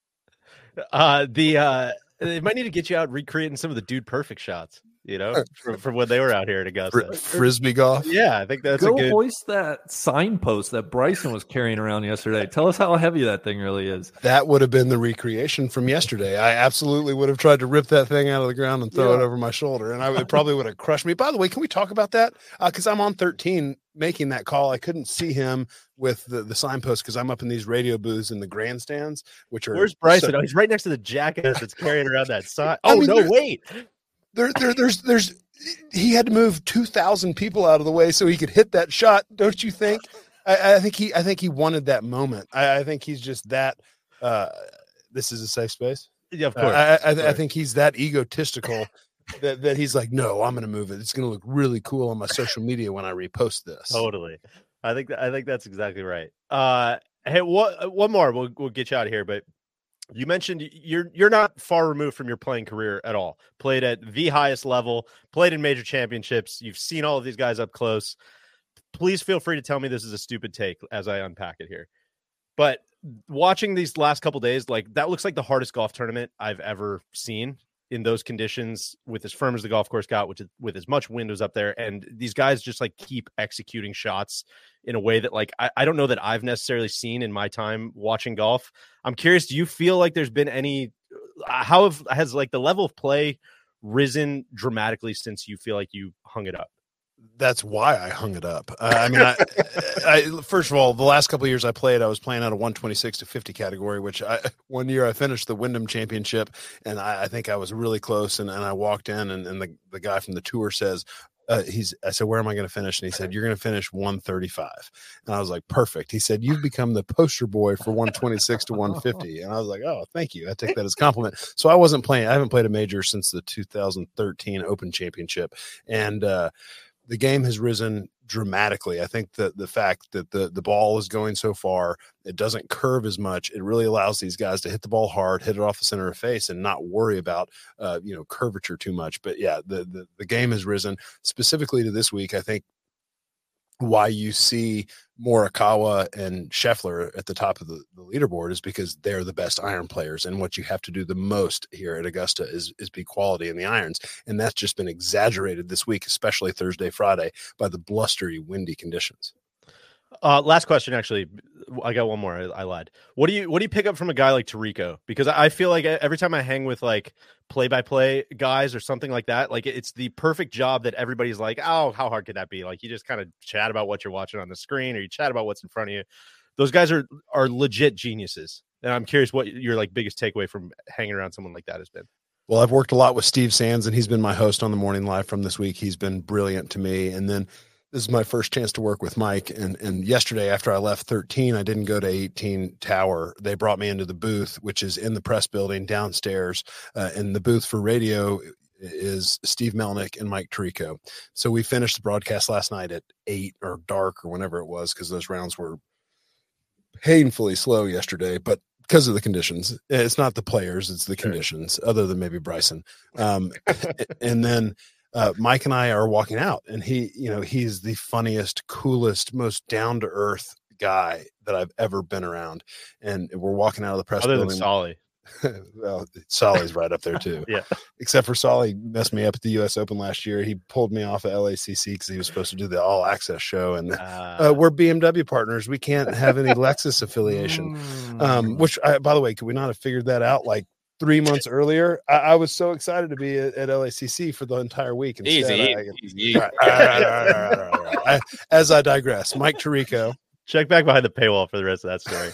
Uh, the uh. They might need to get you out recreating some of the dude perfect shots, you know, from, from when they were out here at Augusta. Frisbee golf. Yeah, I think that's Go a good. Hoist that signpost that Bryson was carrying around yesterday. Tell us how heavy that thing really is. That would have been the recreation from yesterday. I absolutely would have tried to rip that thing out of the ground and throw yeah. it over my shoulder, and I would probably would have crushed me. By the way, can we talk about that? Because uh, I'm on thirteen making that call. I couldn't see him with the, the signpost because I'm up in these radio booths in the grandstands, which are. Where's Bryson? So, oh, he's right next to the jackass that's carrying around that sign. Oh, I mean, no, wait. There, there, there's, there's, he had to move two thousand people out of the way so he could hit that shot. Don't you think? I, I think he, I think he wanted that moment. I, I think he's just that. Uh, this is a safe space. Yeah, of course. Uh, I, I, of course. I think he's that egotistical that, that he's like, no, I'm going to move it. It's going to look really cool on my social media when I repost this. Totally. I think that, I think that's exactly right. Uh, hey, what, one more. We'll we'll get you out of here, but. You mentioned you're you're not far removed from your playing career at all. Played at the highest level, played in major championships. You've seen all of these guys up close. Please feel free to tell me this is a stupid take as I unpack it here. But watching these last couple days, like that looks like the hardest golf tournament I've ever seen in those conditions, with as firm as the golf course got, which is with as much wind was up there. And these guys just like keep executing shots in a way that like, I, I don't know that I've necessarily seen in my time watching golf. I'm curious, do you feel like there's been any, how have, has like the level of play risen dramatically since you feel like you hung it up? That's why I hung it up. Uh, I mean, I, I, first of all, the last couple of years I played, I was playing out of one twenty-six to fifty category, which I, one year I finished the Wyndham Championship, and I, I think I was really close. And, and I walked in, and, and the, the guy from the tour says, uh, he's, I said, where am I going to finish? And he said, you're going to finish one thirty-five. And I was like, perfect. He said, you've become the poster boy for one twenty-six to one fifty. And I was like, oh, thank you. I take that as a compliment. So I wasn't playing. I haven't played a major since the two thousand thirteen Open Championship. And, uh, the game has risen dramatically. I think that the fact that the, the ball is going so far, it doesn't curve as much. It really allows these guys to hit the ball hard, hit it off the center of face, and not worry about, uh, you know, curvature too much. But yeah, the, the, the game has risen specifically to this week. I think why you see Morikawa and Scheffler at the top of the, the leaderboard is because they're the best iron players. And what you have to do the most here at Augusta is, is be quality in the irons. And that's just been exaggerated this week, especially Thursday, Friday, by the blustery, windy conditions. Uh, last question, actually. I got one more. I, I lied. What do you what do you pick up from a guy like Tarico? Because I feel like every time I hang with like play-by-play guys or something like that, like it's the perfect job that everybody's like, oh, how hard could that be? Like you just kind of chat about what you're watching on the screen, or you chat about what's in front of you. Those guys are are legit geniuses. And I'm curious what your like biggest takeaway from hanging around someone like that has been. Well, I've worked a lot with Steve Sands, and he's been my host on the Morning Live from this week. He's been brilliant to me. And then this is my first chance to work with Mike. And, and yesterday, after I left thirteen, I didn't go to eighteen Tower. They brought me into the booth, which is in the press building downstairs. Uh, and the booth for radio is Steve Melnick and Mike Tirico. So we finished the broadcast last night at eight or dark or whenever it was, because those rounds were painfully slow yesterday. But because of the conditions, it's not the players, it's the conditions, other than maybe Bryson. Um, and then Uh, Mike and I are walking out, and he, you know, he's the funniest, coolest, most down to earth guy that I've ever been around. And we're walking out of the press Other building. than Solly. Well, Solly's right up there too. Yeah. Except for Solly messed me up at the U S Open last year. He pulled me off at L A C C because he was supposed to do the all access show. And uh, uh, we're B M W partners. We can't have any Lexus affiliation. Um, which, I, by the way, could we not have figured that out like three months earlier? I, I was so excited to be at, at L A C C for the entire week. Instead, easy, I, easy. All right, all right, all right, all right, all right, all right. I, as I digress, Mike Tirico. Check back behind the paywall for the rest of that story.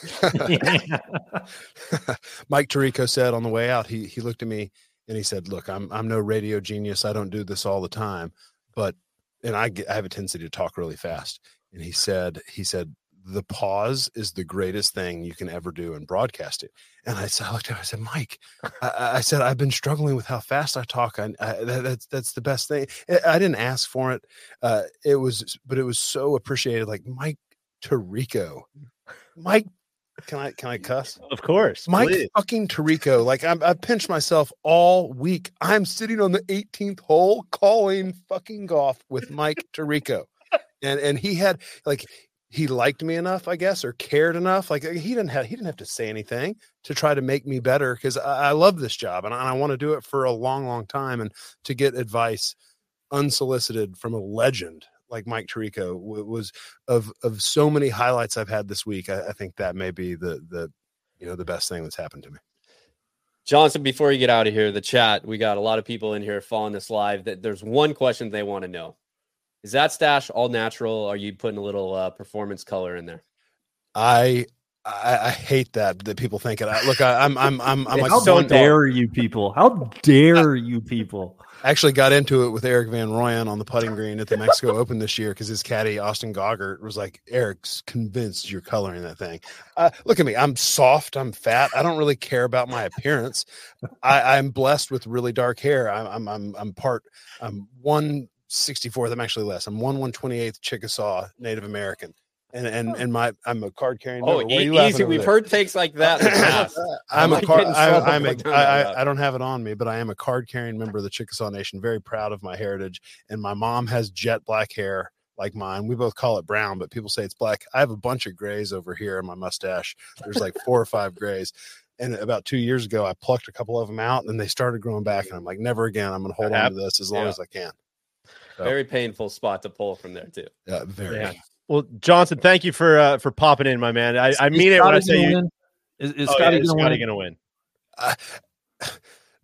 Mike Tirico said on the way out, he he looked at me and he said, "Look, I'm I'm no radio genius. I don't do this all the time, but and I get, I have a tendency to talk really fast." And he said he said. The pause is the greatest thing you can ever do in broadcasting. And I said, I looked at him, I said, Mike, I, I said, I've been struggling with how fast I talk. I, I that, that's, that's the best thing. I didn't ask for it. Uh, it was, but it was so appreciated. Like Mike Tirico, Mike, can I, can I cuss? Of course. Mike please. fucking Tirico. Like I, I pinched myself all week. I'm sitting on the eighteenth hole calling fucking golf with Mike Tirico. And, and he had like, he liked me enough, I guess, or cared enough. Like he didn't have, he didn't have to say anything to try to make me better. Cause I, I love this job and I, and I want to do it for a long, long time. And to get advice unsolicited from a legend like Mike Tirico w- was of, of so many highlights I've had this week. I, I think that may be the, the, you know, the best thing that's happened to me. Johnson, before you get out of here, the chat, we got a lot of people in here following this live that there's one question they want to know. Is that stash all natural? Are you putting a little uh, performance color in there? I, I I hate that that people think it. I, look, I, I'm I'm I'm I'm like How so dare you people? How dare you people? I actually got into it with Eric Van Rooyen on the putting green at the Mexico Open this year because his caddy Austin Goggert was like, Eric's convinced you're coloring that thing. Uh, look at me. I'm soft. I'm fat. I don't really care about my appearance. I, I'm blessed with really dark hair. I'm I'm I'm, I'm part. I'm one sixty-fourth. I'm actually less. I'm one one twenty-eighth Chickasaw Native American. And and and my I'm a card carrying. Oh, e- easy. We've there? heard takes like that. In the past. I'm, I'm a card. I, I'm a. I, I, I don't have it on me, but I am a card carrying member of the Chickasaw Nation. Very proud of my heritage. And my mom has jet black hair like mine. We both call it brown, but people say it's black. I have a bunch of grays over here in my mustache. There's like four or five grays. And about two years ago, I plucked a couple of them out, and they started growing back. And I'm like, never again. I'm going to hold on to this as long yeah. as I can. So, very painful spot to pull from there too. Yeah, very. Yeah. Well, Johnson, thank you for uh, for popping in, my man. I, I mean is it Scotty when I say you. Win? Is, is Oh, Scotty yeah, going Scotty to win? Uh,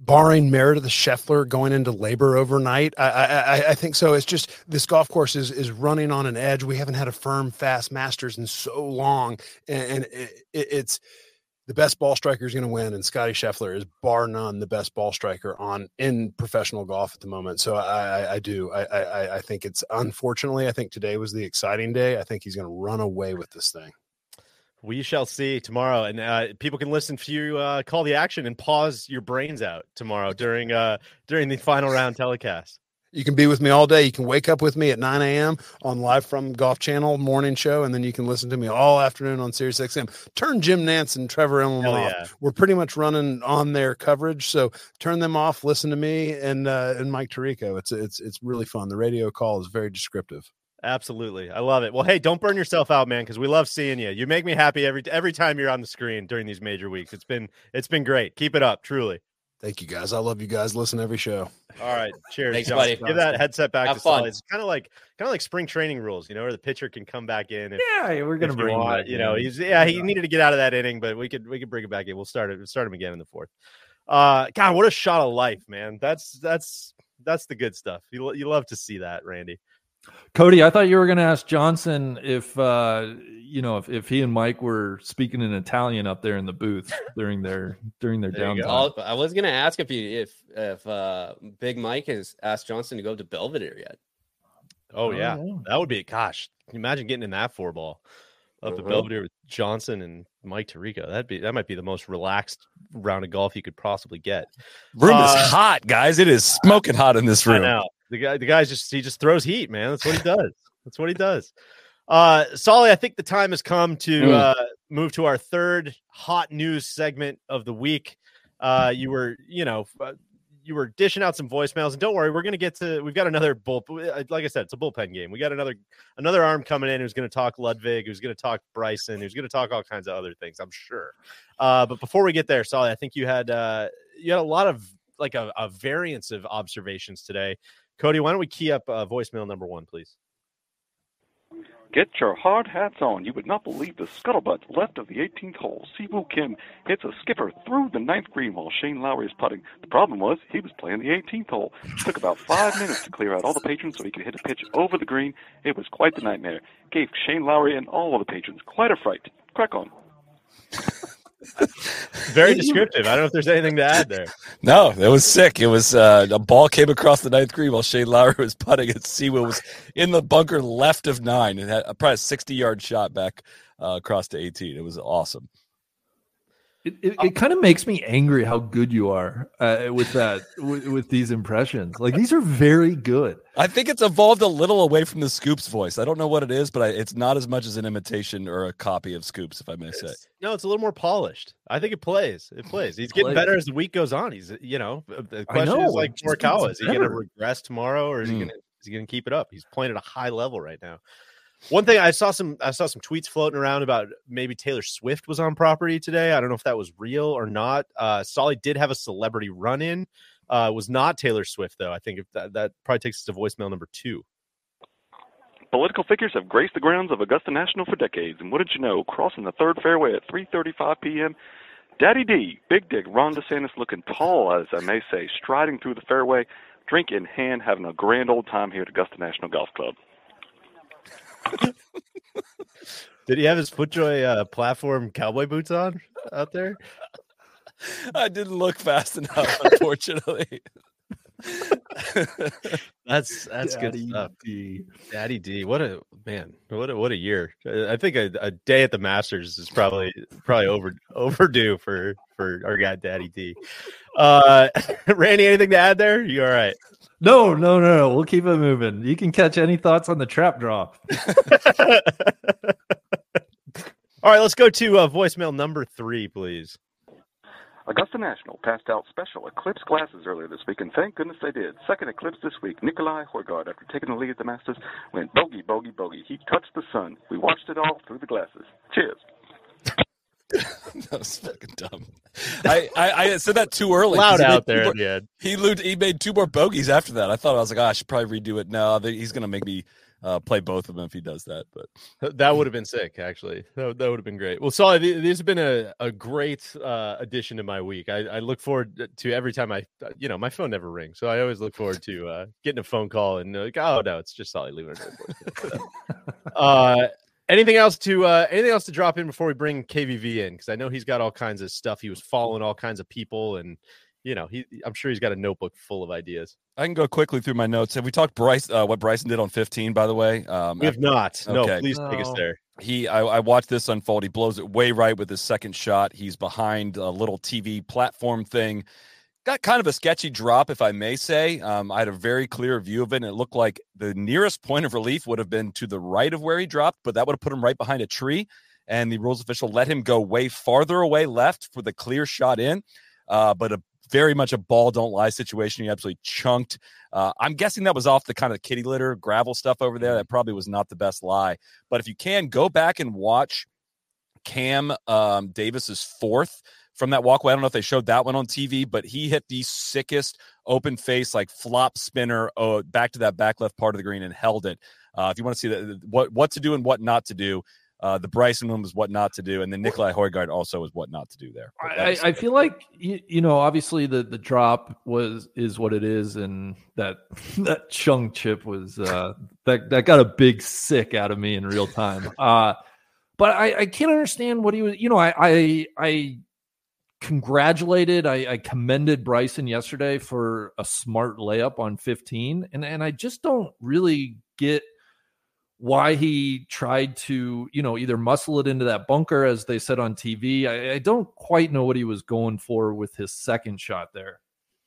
barring Meredith Scheffler going into labor overnight. I, I, I think so. It's just this golf course is is running on an edge. We haven't had a firm, fast Masters in so long, and, and it, it, it's the best ball striker is going to win, and Scotty Scheffler is bar none the best ball striker on in professional golf at the moment. So I, I, I do. I, I, I think it's unfortunately. I think today was the exciting day. I think he's going to run away with this thing. We shall see tomorrow, and uh, people can listen to you uh, call the action and pause your brains out tomorrow during uh, during the final round telecast. You can be with me all day. You can wake up with me at nine a.m. on Live from Golf Channel morning show, and then you can listen to me all afternoon on Sirius X M. Turn Jim Nantz and Trevor Emmons off. Yeah. We're pretty much running on their coverage, so turn them off. Listen to me and uh, and Mike Tirico. It's it's it's really fun. The radio call is very descriptive. Absolutely. I love it. Well, hey, don't burn yourself out, man, because we love seeing you. You make me happy every every time you're on the screen during these major weeks. It's been it's been great. Keep it up, truly. Thank you, guys. I love you guys. Listen to every show. All right. Cheers. Thanks, John. buddy. Give that headset back Have to fun. Sully. It's kind of like kind of like spring training rules, you know, where the pitcher can come back in. If, Yeah, we're gonna if you bring him want, back you know, in. he's yeah, he needed to get out of that inning, but we could we could bring it back in. We'll start it. We'll start him again in the fourth. Uh, God, what a shot of life, man. That's that's that's the good stuff. You you love to see that, Randy. Cody, I thought you were going to ask Johnson if uh, you know if, if he and Mike were speaking in Italian up there in the booth during their during their There you go. downtime. I'll- I was going to ask if he, if if uh, Big Mike has asked Johnson to go to Belvedere yet. Oh yeah, yeah. that would be gosh. Can you imagine getting in that four ball up to Uh-huh. Belvedere with Johnson and Mike Tirico? That'd be that might be the most relaxed round of golf you could possibly get. Room Uh, is hot, guys. It is smoking hot in this I room. know the guy. The guy's just he just throws heat, man. That's what he does. That's what he does. Uh, Solly, I think the time has come to Mm. uh, move to our third hot news segment of the week. Uh, you were, you know, uh, you were dishing out some voicemails, and don't worry, we're going to get to. We've got another bull. Like I said, it's a bullpen game. We got another another arm coming in who's going to talk Ludwig, who's going to talk Bryson, who's going to talk all kinds of other things. I'm sure. Uh, but before we get there, Solly, I think you had uh, you had a lot of like a, a variance of observations today. Cody, why don't we key up uh, voicemail number one, please? Get your hard hats on. You would not believe the scuttlebutt left of the eighteenth hole. Siwoo Kim hits a skipper through the ninth green while Shane Lowry is putting. The problem was he was playing the eighteenth hole. It took about five minutes to clear out all the patrons so he could hit a pitch over the green. It was quite the nightmare. Gave Shane Lowry and all of the patrons quite a fright. Crack on. Very descriptive. I don't know if there's anything to add there. No, it was sick. It was uh, a ball came across the ninth green while Shane Lowry was putting, and Siwoo was in the bunker left of nine and had a probably a sixty-yard shot back uh, across to eighteen. It was awesome. It, it, it kind of makes me angry how good you are uh, with that with, with these impressions. Like these are very good. I think it's evolved a little away from the Scoops voice. I don't know what it is, but I, it's not as much as an imitation or a copy of Scoops, if I may say. It's- no, it's a little more polished. I think it plays. It plays. He's getting plays. better as the week goes on. He's, you know, the I question know, is like it just Morikawa. gets Is he going to better. regress tomorrow, or is he Mm. going to is he going to keep it up? He's playing at a high level right now. One thing I saw some I saw some tweets floating around about maybe Taylor Swift was on property today. I don't know if that was real or not. Uh, Solly did have a celebrity run in. Uh, it was not Taylor Swift though. I think if that, that probably takes us to voicemail number two. Political figures have graced the grounds of Augusta National for decades, and what did you know? Crossing the third fairway at three thirty-five p.m., Daddy D, Big Dick, Ron DeSantis looking tall, as I may say, striding through the fairway, drink in hand, having a grand old time here at Augusta National Golf Club. Did he have his FootJoy uh, platform cowboy boots on out there? I didn't look fast enough, unfortunately. That's that's good Daddy stuff. D. Daddy D, what a man, what a what a year. I think a, a day at the Masters is probably probably over overdue for for our guy Daddy D. Uh, Randy, anything to add there? You all right? No, no, no, no. We'll keep it moving. You can catch any thoughts on the trap drop. All right, let's go to uh, voicemail number three, please. Augusta National passed out special Eclipse glasses earlier this week, and thank goodness they did. Second Eclipse this week. Nikolai Højgaard, after taking the lead at the Masters, went bogey, bogey, bogey. He touched the sun. We watched it all through the glasses. Cheers. That was fucking dumb. I, I, I said that too early. 'cause Loud he made out two there more- at the end. He, lo- he made two more bogeys after that. I thought I was like, oh, I should probably redo it. No, they- he's going to make me uh, play both of them if he does that. But that would have been sick, actually. That, that would have been great. Well, Solly, this has been a, a great uh, addition to my week. I, I look forward to every time I, you know, my phone never rings. So I always look forward to uh, getting a phone call and like, oh, no, it's just Solly leaving it. uh, anything else to uh, anything else to drop in before we bring K V V in? Because I know he's got all kinds of stuff. He was following all kinds of people and, you know, he I'm sure he's got a notebook full of ideas. I can go quickly through my notes. Have we talked Bryce? Uh, what Bryson did on fifteen, by the way? Um, we have not. No, okay. please No. take us there. He, I, I watched this unfold. He blows it way right with his second shot. He's behind a little T V platform thing. Got kind of a sketchy drop, if I may say. Um, I had a very clear view of it, and it looked like the nearest point of relief would have been to the right of where he dropped, but that would have put him right behind a tree. And the rules official let him go way farther away left for the clear shot in. Uh, but a very much a ball don't lie situation. He absolutely chunked. Uh, I'm guessing that was off the kind of kitty litter gravel stuff over there. That probably was not the best lie. But if you can, go back and watch Cam um, Davis's fourth from that walkway. I don't know if they showed that one on T V, but he hit the sickest open face, like flop spinner oh, back to that back left part of the green and held it. Uh, if you want to see the, what, what to do and what not to do, Uh, the Bryson one was what not to do, and then Nikolai Højgaard also was what not to do there. I, I feel like you, you know, obviously the, the drop was is what it is, and that that chung chip was uh, that that got a big sick out of me in real time. Uh, but I, I can't understand what he was. You know, I I, I congratulated, I, I commended Bryson yesterday for a smart layup on fifteen, and and I just don't really get why he tried to, you know, either muscle it into that bunker, as they said on T V. I, I don't quite know what he was going for with his second shot there.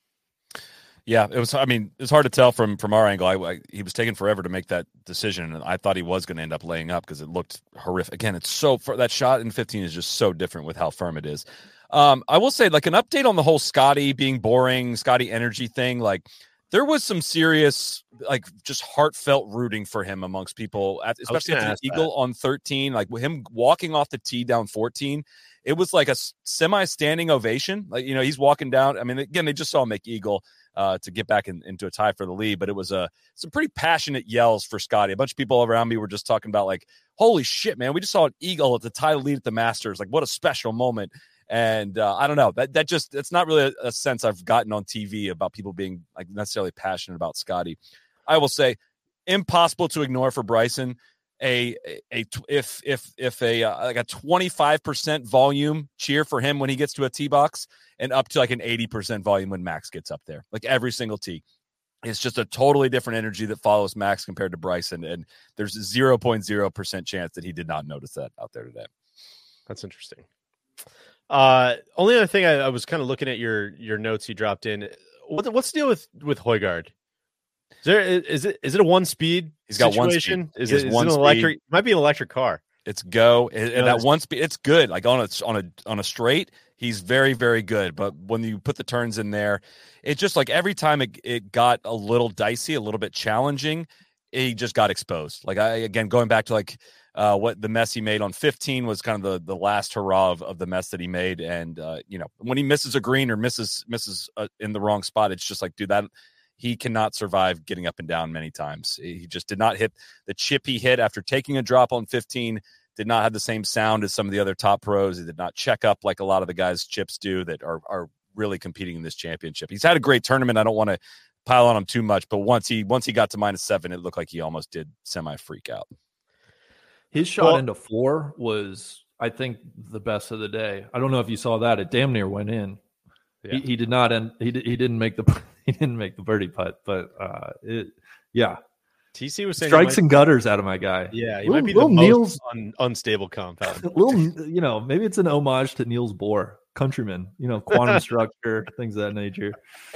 Yeah, it was. I mean, it's hard to tell from from our angle. I, I, he was taking forever to make that decision, and I thought he was going to end up laying up because it looked horrific. Again, it's so for that shot in fifteen is just so different with how firm it is. Um, I will say, like, an update on the whole Scotty being boring, Scotty energy thing, like. There was some serious, like, just heartfelt rooting for him amongst people, at, especially at the Eagle on thirteen. Like, with him walking off the tee down fourteen, it was like a semi-standing ovation. Like, you know, he's walking down. I mean, again, they just saw him make Eagle uh, to get back in, into a tie for the lead, but it was a some pretty passionate yells for Scotty. A bunch of people around me were just talking about, like, holy shit, man, we just saw an Eagle at the tie lead at the Masters. Like, what a special moment. And uh, I don't know, that that just it's not really a, a sense I've gotten on T V about people being like necessarily passionate about Scotty. I will say, impossible to ignore for Bryson. A a, a if if if a uh, like a twenty-five percent volume cheer for him when he gets to a tee box, and up to like an eighty percent volume when Max gets up there. Like every single tee, it's just a totally different energy that follows Max compared to Bryson, and there's a zero point zero percent chance that he did not notice that out there today. That's interesting. Uh, only other thing I, I was kind of looking at your your notes you dropped in. What, what's the deal with with Højgaard? Is there is it is it a one speed? He's got situation? one speed. Is He it, has is one it an speed. electric? Might be an electric car. It's go and, and No, that it's- one speed. It's good. Like on a on a on a straight, he's very very good. But when you put the turns in there, it just like every time it it got a little dicey, a little bit challenging, he just got exposed. Like I again going back to like. Uh, what the mess he made on fifteen was kind of the, the last hurrah of, of the mess that he made. And, uh, you know, when he misses a green or misses misses uh, in the wrong spot, it's just like, dude, that he cannot survive getting up and down many times. He just did not hit the chip he hit after taking a drop on fifteen, did not have the same sound as some of the other top pros. He did not check up like a lot of the guys' chips do that are, are really competing in this championship. He's had a great tournament. I don't want to pile on him too much, but once he once he got to minus seven, it looked like he almost did semi freak out. His shot Well- into four was, I think, the best of the day. I don't know if you saw that; it damn near went in. Yeah. He, he did not, and he did, he didn't make the he didn't make the birdie putt, but uh, it, yeah, T C was saying strikes he might, and gutters out of my guy. yeah, he Little- might be the little most Niels- un, unstable compound. Little, you know, maybe it's an homage to Niels Bohr, countryman. You know, quantum structure, things of that nature.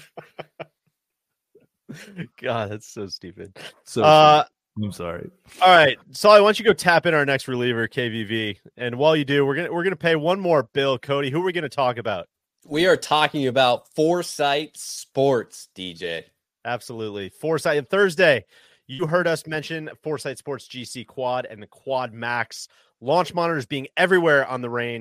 God, that's so stupid. So Uh, I'm sorry. All right, Solly, why don't you go tap in our next reliever, K V V? And while you do, we're gonna we're gonna pay one more bill. Cody, who are we gonna talk about? We are talking about Foresight Sports, D J. Absolutely, Foresight. And Thursday, you heard us mention Foresight Sports G C Quad and the Quad Max launch monitors being everywhere on the range.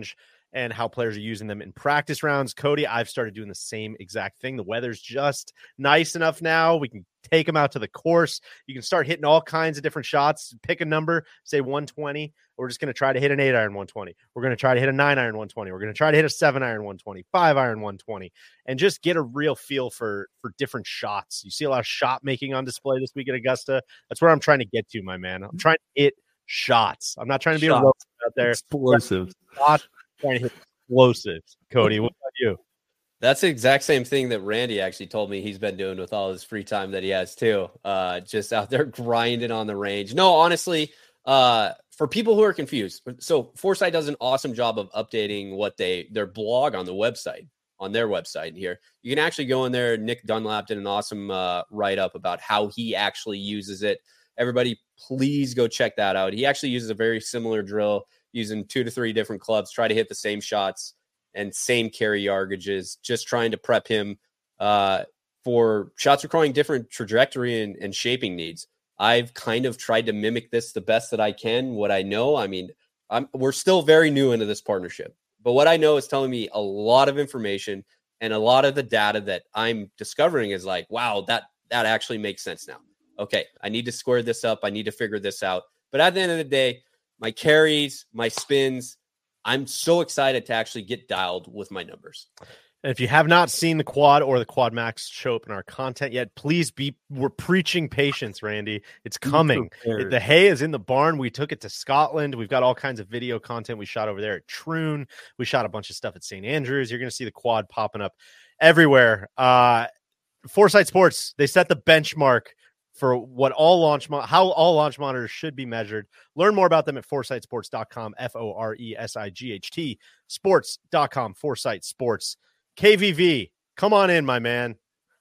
and how players are using them in practice rounds. Cody, I've started doing the same exact thing. The weather's just nice enough now. We can take them out to the course. You can start hitting all kinds of different shots. Pick a number, say one twenty. We're just going to try to hit an eight iron one twenty. We're going to try to hit a nine iron one twenty. We're going to try to hit a seven iron one twenty, five iron one twenty, and just get a real feel for, for different shots. You see a lot of shot making on display this week at Augusta. That's where I'm trying to get to, my man. I'm trying to hit shots. I'm not trying to be Shots. a rope out there. Explosives. Not trying to hit explosives. Cody, what about you? That's the exact same thing that Randy actually told me he's been doing with all his free time that he has too. Uh, just out there grinding on the range. No, honestly, uh, for people who are confused, so Foresight does an awesome job of updating what they their blog on the website, on their website here. You can actually go in there. Nick Dunlap did an awesome uh, write up about how he actually uses it. Everybody, please go check that out. He actually uses a very similar drill, using two to three different clubs, try to hit the same shots and same carry yardages, just trying to prep him uh, for shots requiring different trajectory and, and shaping needs. I've kind of tried to mimic this the best that I can, what I know. I mean, I'm, we're still very new into this partnership, but what I know is telling me a lot of information, and a lot of the data that I'm discovering is like, wow, that, that actually makes sense now. Okay, I need to square this up. I need to figure this out. But at the end of the day, my carries, my spins, I'm so excited to actually get dialed with my numbers. And if you have not seen the quad or the quad max show up in our content yet, please be, we're preaching patience, Randy. It's coming. It, the hay is in the barn. We took it to Scotland. We've got all kinds of video content we shot over there at Troon. We shot a bunch of stuff at Saint Andrews. You're going to see the quad popping up everywhere. Uh, Foresight Sports, they set the benchmark for what all launch, mo- how all launch monitors should be measured. Learn more about them at foresight sports dot com, F O R E S I G H T, sports dot com, Foresight Sports. K V V, come on in, my man.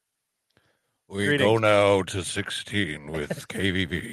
We Greetings. go now to sixteen with K V V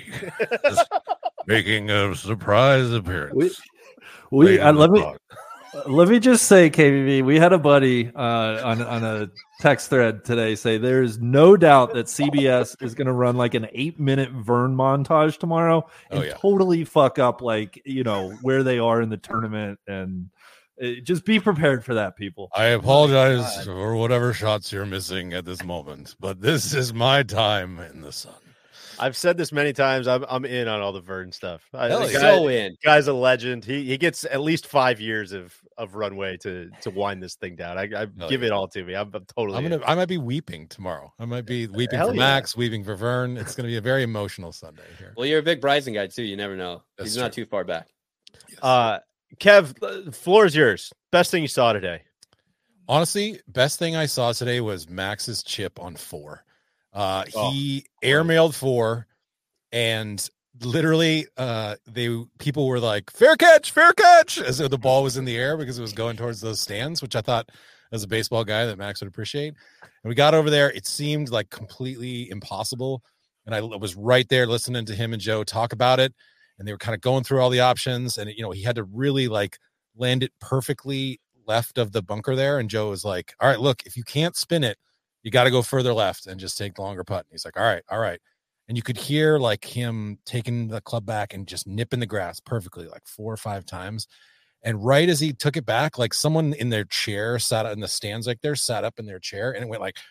making a surprise appearance. We, we Late uh, in the let me pod. let me just say, K V V, we had a buddy uh, on on a text thread today say there is no doubt that C B S is going to run like an eight minute Vern montage tomorrow and Oh, yeah. totally fuck up like you know where they are in the tournament, and uh, just be prepared for that, people. I apologize for whatever shots you're missing at this moment, but this is my time in the sun. I've said this many times. I'm I'm in on all the Vern stuff. I, Hell the yeah. guy- So in. guy's a legend. He he gets at least five years of of runway to to wind this thing down. I, I Hell give yeah. it all to me. I'm, I'm totally. I'm in. gonna I might be weeping tomorrow. I might be weeping Hell for yeah. Max, weeping for Vern. It's gonna be a very emotional Sunday here. Well, you're a big Bryson guy too. You never know. That's He's not true. too far back. Uh, Kev, the floor is yours. Best thing you saw today. Honestly, best thing I saw today was Max's chip on four. Uh, Oh, he airmailed four, and literally, uh, they people were like, "Fair catch, fair catch," as though the ball was in the air because it was going towards those stands, which I thought, as a baseball guy, that Max would appreciate. And we got over there; it seemed like completely impossible, and I was right there listening to him and Joe talk about it, and they were kind of going through all the options, and you know, he had to really like land it perfectly left of the bunker there. And Joe was like, all right, look, if you can't spin it, you got to go further left and just take the longer putt. And he's like, all right, all right. And you could hear like him taking the club back and just nipping the grass perfectly, like four or five times. And right as he took it back, like someone in their chair sat in the stands, like they're sat up in their chair, and it went like,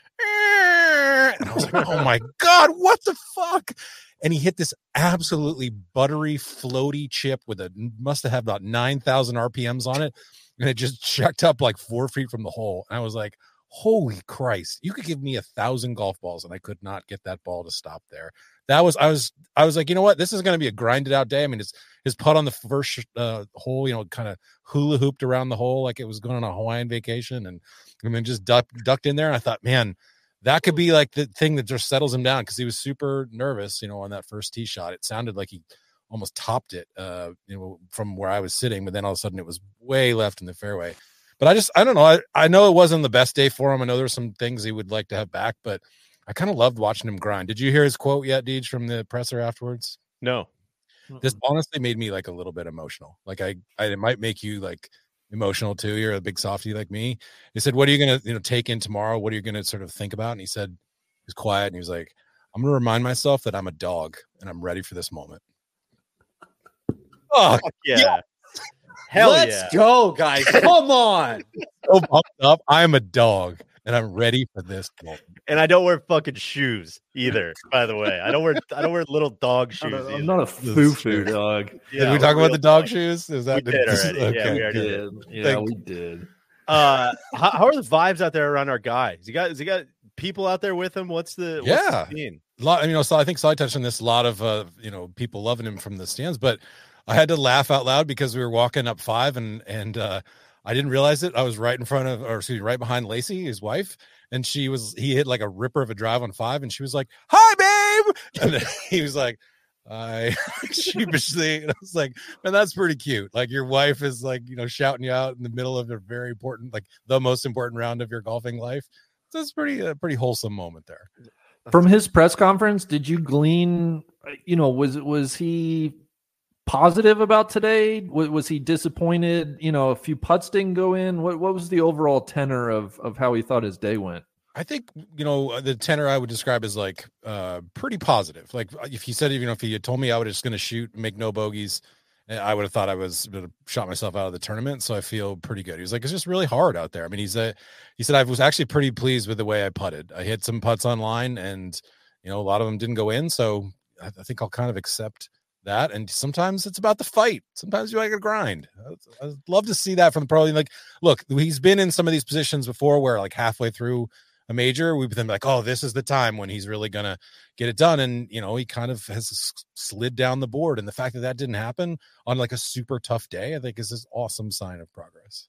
and I was like, oh my God, what the fuck? And he hit this absolutely buttery, floaty chip with a must have had about nine thousand R P Ms on it. And it just checked up like four feet from the hole. And I was like, holy Christ, you could give me a thousand golf balls and I could not get that ball to stop there. That was, I was, I was like, you know what? This is going to be a grinded out day. I mean, it's his putt on the first uh, hole, you know, kind of hula hooped around the hole like it was going on a Hawaiian vacation. And I mean, just ducked, ducked in there. And I thought, man, that could be like the thing that just settles him down, because he was super nervous, you know, on that first tee shot. It sounded like he almost topped it, uh, you know, from where I was sitting, but then all of a sudden it was way left in the fairway. But I just, I don't know. I, I know it wasn't the best day for him. I know there's some things he would like to have back, but I kind of loved watching him grind. Did you hear his quote yet, Deej, from the presser afterwards? No. This honestly made me like a little bit emotional. Like I, I it might make you like emotional too. You're a big softie like me. He said, what are you going to, you know, take in tomorrow? What are you going to sort of think about? And he said, he was quiet and he was like, I'm going to remind myself that I'm a dog and I'm ready for this moment. Oh, yeah. Hell Let's yeah. go, guys. Come on. So pumped up. I'm a dog, and I'm ready for this moment. And I don't wear fucking shoes either, by the way. I don't wear I don't wear little dog shoes. I'm not, either. I'm not a This foo is foo true. dog. Yeah, did we we're talk about real the dog dogs. shoes? Is We that did already. Yeah, we already We did. did. Yeah, Thank- we did. Uh, how, how are the vibes out there around our guy? Has he got has he got people out there with him? What's the what's Yeah. the scene? A lot, you know, so I think Sly touched on this. A lot of, uh, you know, people loving him from the stands, but I had to laugh out loud because we were walking up five, and and uh, I didn't realize it. I was right in front of, or excuse me, right behind Lacey, his wife, and she was. He hit like a ripper of a drive on five, and she was like, "Hi, babe," and then he was like, "I," sheepishly, and I was like, "Man, that's pretty cute." Like your wife is like, you know, shouting you out in the middle of a very important, like the most important round of your golfing life. So it's pretty, a pretty wholesome moment there. From his press conference, did you glean, you know, was was he positive about today? Was, was he disappointed? You know, a few putts didn't go in. What what was the overall tenor of of how he thought his day went? I think, you know, the tenor I would describe as like uh, pretty positive. Like if he said, you know, if he had told me I was just going to shoot, make no bogeys, I would have thought I was going to shot myself out of the tournament. So I feel pretty good. He was like, it's just really hard out there. I mean, he's a, he said, I was actually pretty pleased with the way I putted. I hit some putts online and, you know, a lot of them didn't go in. So I, I think I'll kind of accept that. And sometimes it's about the fight. Sometimes you got to grind. I, I'd love to see that from the pro. Like, look, he's been in some of these positions before where like halfway through a major, we've been like, oh, this is the time when he's really going to get it done. And, you know, he kind of has slid down the board. And the fact that that didn't happen on like a super tough day, I think is this awesome sign of progress.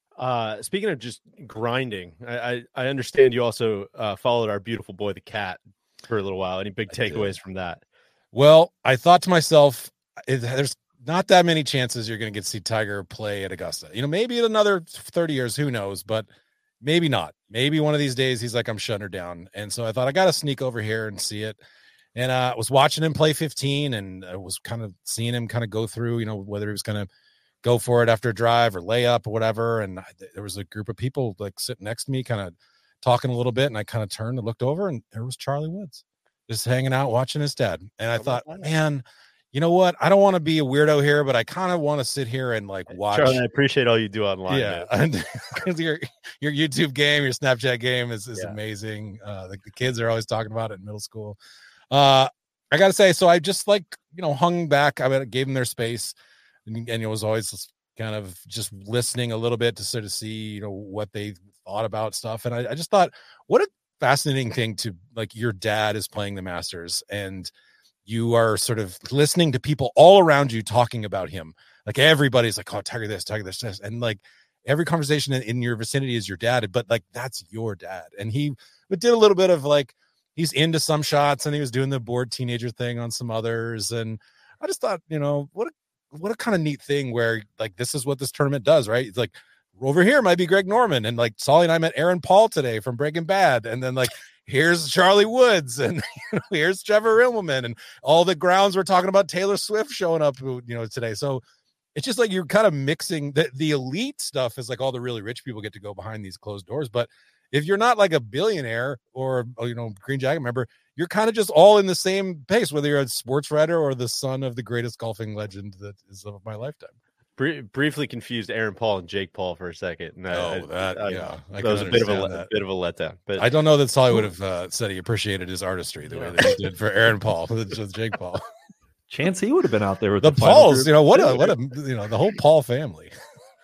Uh, speaking of just grinding, I, I, I understand you also uh, followed our beautiful boy, the cat, for a little while. Any big takeaways from that? Well, I thought to myself, it, there's not that many chances you're going to get to see Tiger play at Augusta. You know, maybe in another thirty years, who knows, but maybe not. Maybe one of these days he's like, I'm shutting her down. And so I thought I got to sneak over here and see it. And I uh, was watching him play fifteen, and I was kind of seeing him kind of go through, you know, whether he was going to go for it after a drive or layup or whatever. And I, there was a group of people like sitting next to me, kind of talking a little bit. And I kind of turned and looked over, and there was Charlie Woods just hanging out, watching his dad. And I thought, man, you know what? I don't want to be a weirdo here, but I kind of want to sit here and like watch. Charlie, I appreciate all you do online. Yeah. And your, your YouTube game, your Snapchat game is, is yeah. amazing. Uh, like the kids are always talking about it in middle school. Uh, I got to say, so I just like, you know, hung back. I mean, gave them their space, and, and it was always kind of just listening a little bit to sort of see, you know, what they thought about stuff. And I, I just thought, what a fascinating thing to like, your dad is playing the Masters, and you are sort of listening to people all around you talking about him. Like everybody's like, oh, Tiger this, Tiger this, this. And like every conversation in, in your vicinity is your dad, but like, that's your dad. And he did a little bit of like, he's into some shots, and he was doing the bored teenager thing on some others. And I just thought, you know, what a, what a kind of neat thing where like, this is what this tournament does, right? It's like over here might be Greg Norman, and like Solly and I met Aaron Paul today from Breaking Bad. And then like, here's Charlie Woods, and you know, here's Trevor Immelman, and all the grounds we're talking about Taylor Swift showing up, you know, today. So it's just like, you're kind of mixing the, the elite stuff is like all the really rich people get to go behind these closed doors. But if you're not like a billionaire or, you know, Green Jacket member, you're kind of just all in the same pace, whether you're a sports writer or the son of the greatest golfing legend that is of my lifetime. Br- briefly confused Aaron Paul and Jake Paul for a second. And oh, I, that I, yeah, that was a bit of a, a bit of a letdown. But I don't know that Solly would have uh, said he appreciated his artistry the way that he did for Aaron Paul with, with Jake Paul. Chance he would have been out there with the, the Pauls. You know what? A what a you know the whole Paul family.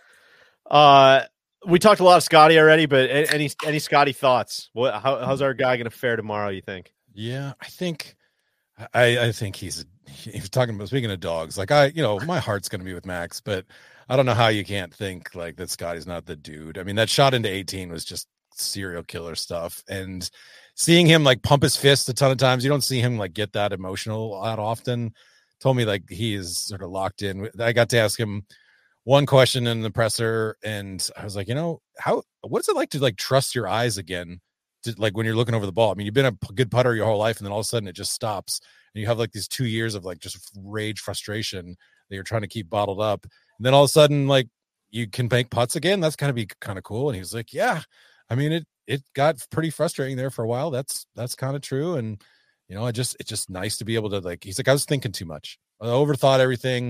Uh, we talked a lot of Scotty already, but any any Scotty thoughts? What how, how's our guy going to fare tomorrow? You think? Yeah, I think. I, I think he's he's talking about, speaking of dogs, like I, you know, my heart's going to be with Max, but I don't know how you can't think like that Scotty's not the dude. I mean, that shot into eighteen was just serial killer stuff, and seeing him like pump his fist a ton of times, you don't see him like get that emotional that often. Told me like he is sort of locked in. I got to ask him one question in the presser, and I was like, you know, how what's it like to like trust your eyes again? To, like when you're looking over the ball. I mean, you've been a good putter your whole life, and then all of a sudden it just stops, and you have like these two years of like just rage, frustration that you're trying to keep bottled up, and then all of a sudden like you can make putts again. That's gonna be kind of cool. And he was like, yeah, I mean it it got pretty frustrating there for a while. That's that's kind of true. And you know, I just it's just nice to be able to like. He's like, I was thinking too much. I overthought everything,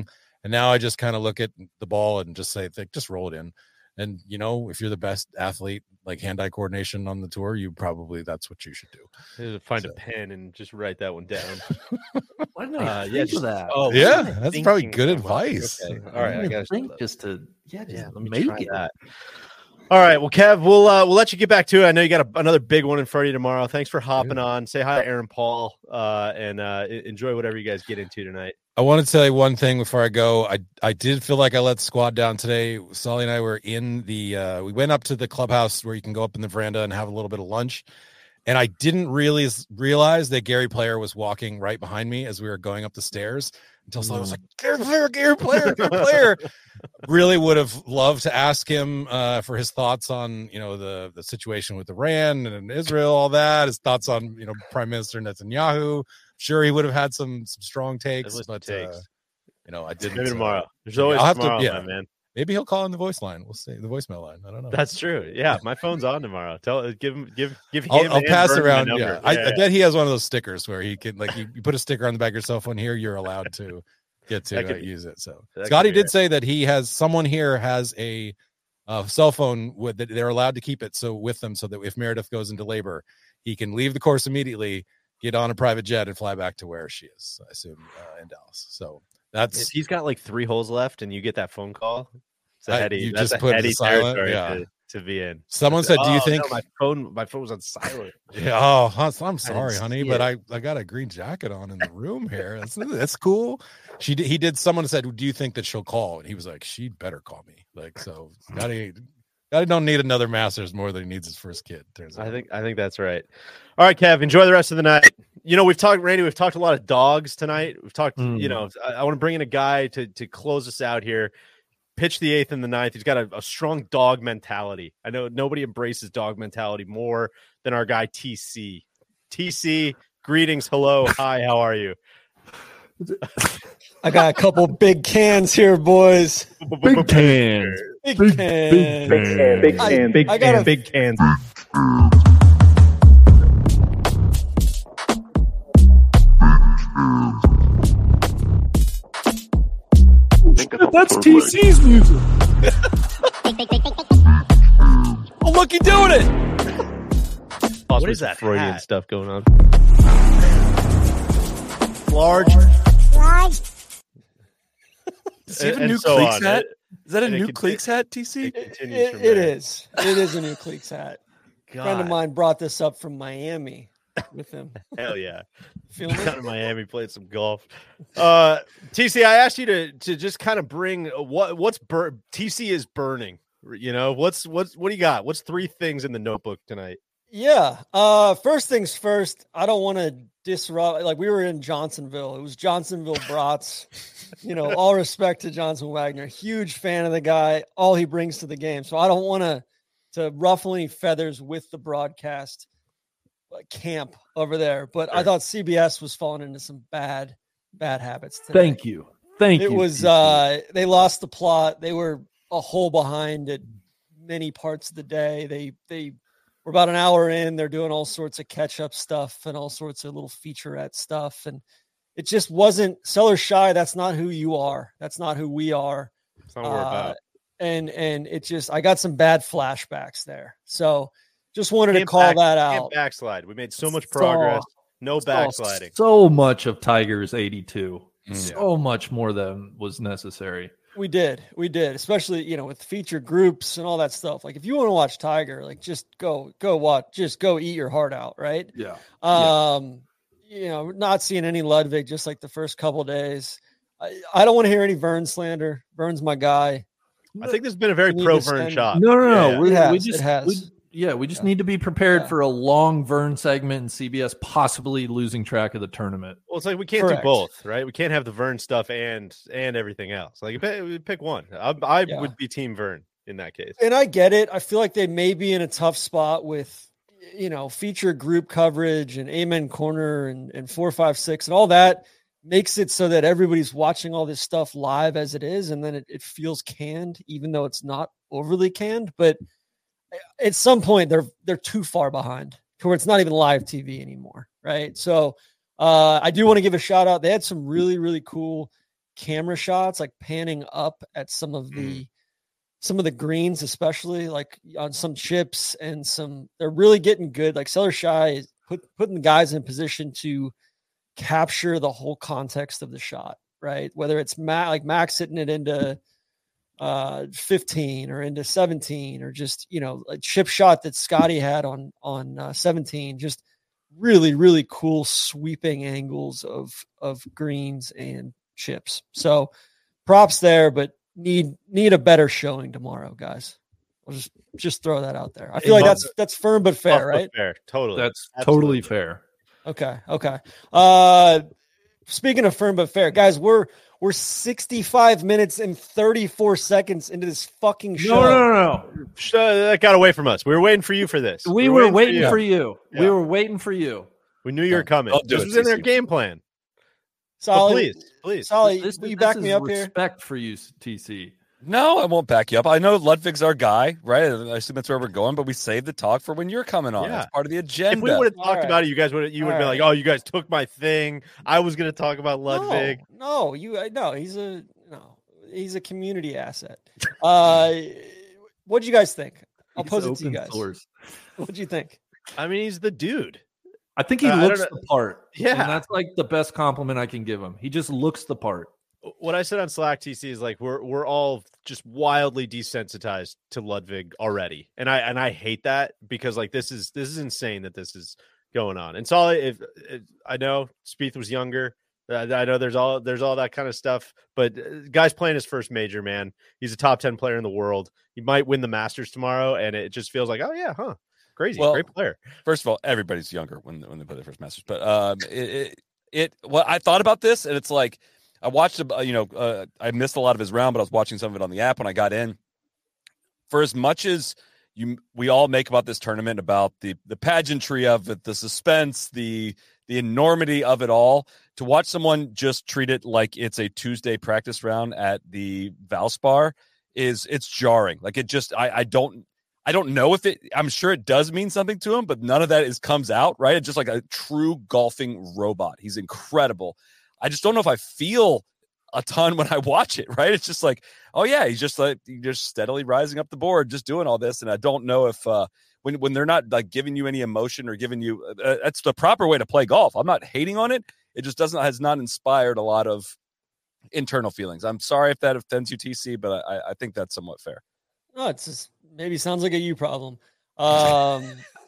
And now I just kind of look at the ball and just say, like, just roll it in. And, you know, if you're the best athlete, like hand-eye coordination on the tour, you probably, that's what you should do. Find So. a pen and just write that one down. Why didn't I Uh, think yeah, of just- that? oh, Yeah, what am I that's probably thinking good about? advice. Okay. Yeah. All right, I I didn't gotta think just to yeah, just Yeah, let me make try it. that. All right, well, Kev, we'll uh, we'll let you get back to it. I know you got a, another big one in front of you tomorrow. Thanks for hopping on. Say hi to Aaron Paul, uh, and uh, e- enjoy whatever you guys get into tonight. I want to tell you one thing before I go. I I did feel like I let the squad down today. Solly and I were in the uh, we went up to the clubhouse where you can go up in the veranda and have a little bit of lunch. And I didn't really realize that Gary Player was walking right behind me as we were going up the stairs until someone was like, Gary Player, Gary Player, Gary Player. Really would have loved to ask him uh, for his thoughts on, you know, the, the situation with Iran and Israel, all that, his thoughts on, you know, Prime Minister Netanyahu. Sure, he would have had some some strong takes, but, takes. Uh, you know, I didn't. Maybe uh, tomorrow. There's maybe always I'll have tomorrow, to, yeah. my man. Maybe he'll call in the voice line. We'll see the voicemail line. I don't know. That's true. Yeah, my phone's on tomorrow. Tell give him give give him. I'll, I'll and pass Vernon my around. number. Yeah, I, I bet he has one of those stickers where he can, like, you, you put a sticker on the back of your cell phone. Here, you're allowed to get to That uh, could be- use it. So that could Scotty be did right. say that he has someone here has a, uh cell phone with that they're allowed to keep it so with them so that if Meredith goes into labor, he can leave the course immediately, get on a private jet, and fly back to where she is. I assume uh, in Dallas. So that's If he's got like three holes left, and you get that phone call, it's a I- heady. you that's just a put it heady to silent, territory yeah. to, to be in. someone said. Do you Oh, think? no, my phone? My phone was on silent. Yeah, oh, I'm- I'm sorry, see honey, but it. I, I got a green jacket on in the room here. That's that's cool. She did, he did. Someone said, "Do you think that she'll call?" And he was like, "She better call me." Like, so, Scotty, Scotty don't need another Masters more than he needs his first kid. Turns out. I think I think that's right. All right, Kev, enjoy the rest of the night. You know, we've talked, Randy, we've talked a lot of dogs tonight. We've talked, Mm. you know, I, I want to bring in a guy to to close us out here. Pitch the eighth and the ninth. He's got a, a strong dog mentality. I know nobody embraces dog mentality more than our guy T C. T C, greetings, hello, hi, how are you? I got a couple big cans here, boys. Big cans. Big, Big, cans. big Big can, big I- can, big I got can, a- big cans. That's T C's music. Oh, look, you doing it. What is that Freudian hat? stuff going on? Large. Does he have a and new so Cleeks on. hat? Is that a and it new can- Cleeks hat, T C? It It, continues from it there. is. It is a new Cleeks hat. A friend of God, mine brought this up from Miami with him. hell yeah. Feel Down me? in Miami, played some golf. Uh, T C, I asked you to to just kind of bring what what's bur- T C is burning. You know, what's what's what do you got? What's three things in the notebook tonight? Yeah. Uh, first things first, I don't want to disrupt. Like, we were in Johnsonville. It was Johnsonville Brats. You know, all respect to Johnson Wagner. Huge fan of the guy, all he brings to the game. So I don't want to to ruffle any feathers with the broadcast uh, camp over there. But I thought C B S was falling into some bad, bad habits today. Thank you. Thank It you. was T C. uh they lost the plot. They were a hole behind at many parts of the day. They they were about an hour in. They're doing all sorts of catch up stuff and all sorts of little featurette stuff. And it just wasn't Seller Shy. That's not who you are. That's not who we are. That's not what we're Uh, about. and and it just I got some bad flashbacks there. So just wanted to Can't call back- that Can't out. backslide. We made so much Saw- progress. No saw backsliding. So much of Tigers eighty-two. Mm. So much more than was necessary. We did. We did. Especially, you know, with feature groups and all that stuff. Like, if you want to watch Tiger, like, just go, go watch, just go eat your heart out. Right. Yeah. Um, you know, not seeing any Ludwig just like the first couple of days. I, I don't want to hear any Vern slander. Vern's my guy. I think this has been a very We need pro to Vern send- shot. No, no, no. Yeah, we, it has, we it just, has. we- yeah, we just Yeah. need to be prepared Yeah. for a long Vern segment and C B S possibly losing track of the tournament. Well, it's like we can't Correct. do both, right? We can't have the Vern stuff and and everything else. Like, pick, pick one. I, I Yeah. would be Team Vern in that case. And I get it. I feel like they may be in a tough spot with, you know, feature group coverage and Amen Corner and, and four, five, six and all that makes it so that everybody's watching all this stuff live as it is. And then it, it feels canned, even though it's not overly canned. But at some point they're they're too far behind to where it's not even live T V anymore. Right. So uh, I do want to give a shout out. They had some really, really cool camera shots, like panning up at some of the mm. some of the greens, especially like on some chips and some. They're really getting good. Like Seller Shy is put, putting the guys in position to capture the whole context of the shot, right? Whether it's Matt, like Max hitting it into uh fifteen or into seventeen, or just, you know, a chip shot that Scotty had on on uh, seventeen, just really really cool sweeping angles of of greens and chips. So props there, but need need a better showing tomorrow, guys. I'll just just throw that out there. I feel like that's that's firm but fair, right? Fair, totally. That's Absolutely. totally fair. Okay, okay. Uh speaking of firm but fair, guys, we're We're sixty-five minutes and thirty-four seconds into this fucking show. No, no, no, no. That got away from us. We were waiting for you for this. We, we were, were waiting, waiting for you. For you. Yeah. We were waiting for you. We knew you were coming. Don't this do was it, in their T C. game plan. Solly, oh, please, please. Solly, this, will you this back me up respect here? Respect for you, T C. No, I won't back you up. I know Ludwig's our guy, right? I assume that's where we're going, but we saved the talk for when you're coming on. Yeah. It's part of the agenda. If we would have talked right. about it, you guys would you would have been right. like, "Oh, you guys took my thing. I was going to talk about Ludwig." No, no, you no, he's a no, he's a community asset. Uh, what do you guys think? I'll He's pose it to you guys. Source. What do you think? I mean, he's the dude. I think he Uh, I looks don't the part. Yeah. And that's like the best compliment I can give him. He just looks the part. What I said on Slack, T C, is like we're we're all just wildly desensitized to Ludwig already, and I and I hate that because like this is this is insane that this is going on. And Solly, if, if I know Spieth was younger, I, I know there's all there's all that kind of stuff, but guy's playing his first major, man. He's a top ten player in the world. He might win the Masters tomorrow, and it just feels like, oh yeah, huh, crazy, Well, great player. First of all, everybody's younger when when they play their first Masters, but um, it, it it well, I thought about this, and it's like. I watched, uh, you know, uh, I missed a lot of his round, but I was watching some of it on the app when I got in. For as much as you, we all make about this tournament, about the the pageantry of it, the suspense, the the enormity of it all, to watch someone just treat it like it's a Tuesday practice round at the Valspar is it's jarring. Like it just, I, I don't, I don't know if it. I'm sure it does mean something to him, but none of that is comes out right. It's just like a true golfing robot. He's incredible. I just don't know if I feel a ton when I watch it, right? It's just like, oh yeah, he's just like he's just steadily rising up the board, just doing all this. And I don't know if uh, when when they're not like giving you any emotion or giving you uh, that's the proper way to play golf. I'm not hating on it. It just doesn't has not inspired a lot of internal feelings. I'm sorry if that offends you, T C, but I, I think that's somewhat fair. No, it's just maybe sounds like a you problem. Um,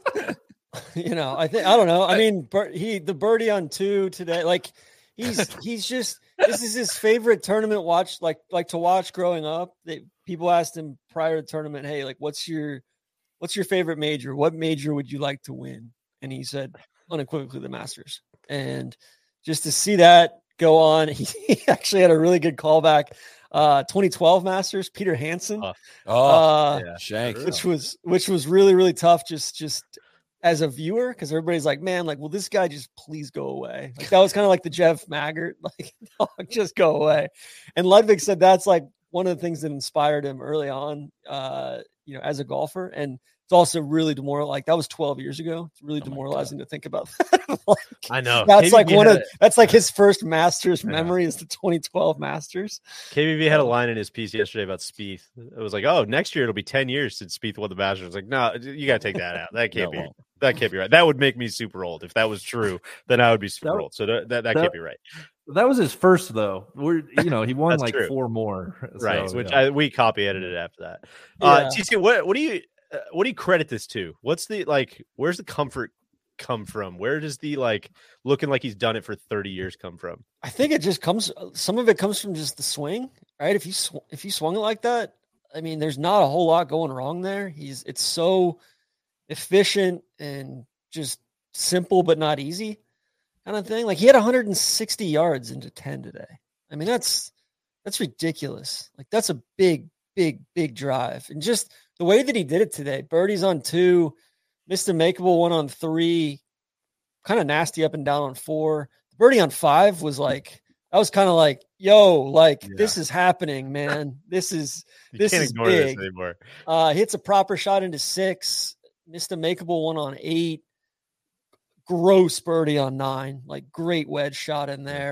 you know, I think I don't know. I mean, he the birdie on two today, like. He's he's just this is his favorite tournament watch like like to watch growing up. They, people asked him prior to the tournament, hey, like what's your what's your favorite major? What major would you like to win? And he said unequivocally the Masters. And just to see that go on, he, he actually had a really good callback. Uh, twenty twelve Masters, Peter Hansen, oh, oh uh, yeah, Shank, which was which was really really tough. Just just. As a viewer, because everybody's like, man, like, will this guy just please go away? Like that was kind of like the Jeff Maggart, like, no, just go away. And Ludwig said that's like one of the things that inspired him early on, uh, you know, as a golfer. And it's also really demoralizing. Like that was twelve years ago. It's really oh demoralizing to think about that. Like, I know that's K B B like one of a, that's like his first Masters memory is the twenty twelve Masters. K B B had a line in his piece yesterday about Spieth. It was like, oh, next year it'll be ten years since Spieth won the Masters. It's like, no, you got to take that out. That can't no, be. Won't. That can't be right. That would make me super old. If that was true, then I would be super that, old. So that, that, that, that can't be right. That was his first, though. We're you know he won like true. four more, so, right? Which yeah. I, we copy edited after that. Yeah. Uh, T C, what what do you uh, what do you credit this to? What's the like? Where's the comfort come from? Where does the like looking like he's done it for thirty years come from? I think it just comes. Some of it comes from just the swing, right? If you sw- if you swung it like that, I mean, there's not a whole lot going wrong there. He's it's so efficient and just simple but not easy kind of thing. Like he had one hundred sixty yards into ten today. I mean, that's that's ridiculous. Like that's a big, big, big drive. And just the way that he did it today, birdies on two, missed a makeable one on three, kind of nasty up and down on four. The birdie on five was like, I was kind of like, yo, like yeah. this is happening, man. This is you this can't is ignore big. This anymore. Uh, hits a proper shot into six, missed a makeable one on eight. Gross birdie on nine, like great wedge shot in there.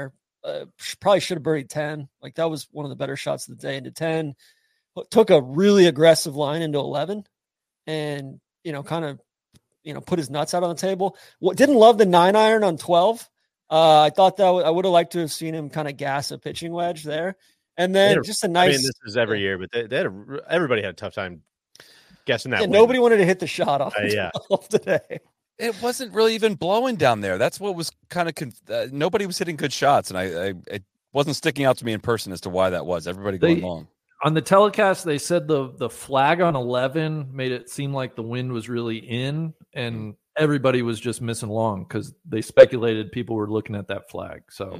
uh, probably should have birdied ten. Like that was one of the better shots of the day into ten. Took a really aggressive line into eleven, and you know, kind of, you know, put his nuts out on the table. What didn't love the nine iron on twelve. Uh, I thought that w- I would have liked to have seen him kind of gas a pitching wedge there, and then a, just a nice. I mean, this is every year, but they, they had a, everybody had a tough time guessing that. Yeah, win. Nobody wanted to hit the shot off Uh, yeah. today. It wasn't really even blowing down there. That's what was kind of conf- uh, nobody was hitting good shots, and I, I it wasn't sticking out to me in person as to why that was. Everybody going They- long. On the telecast, they said the the flag on eleven made it seem like the wind was really in, and everybody was just missing long because they speculated people were looking at that flag. So,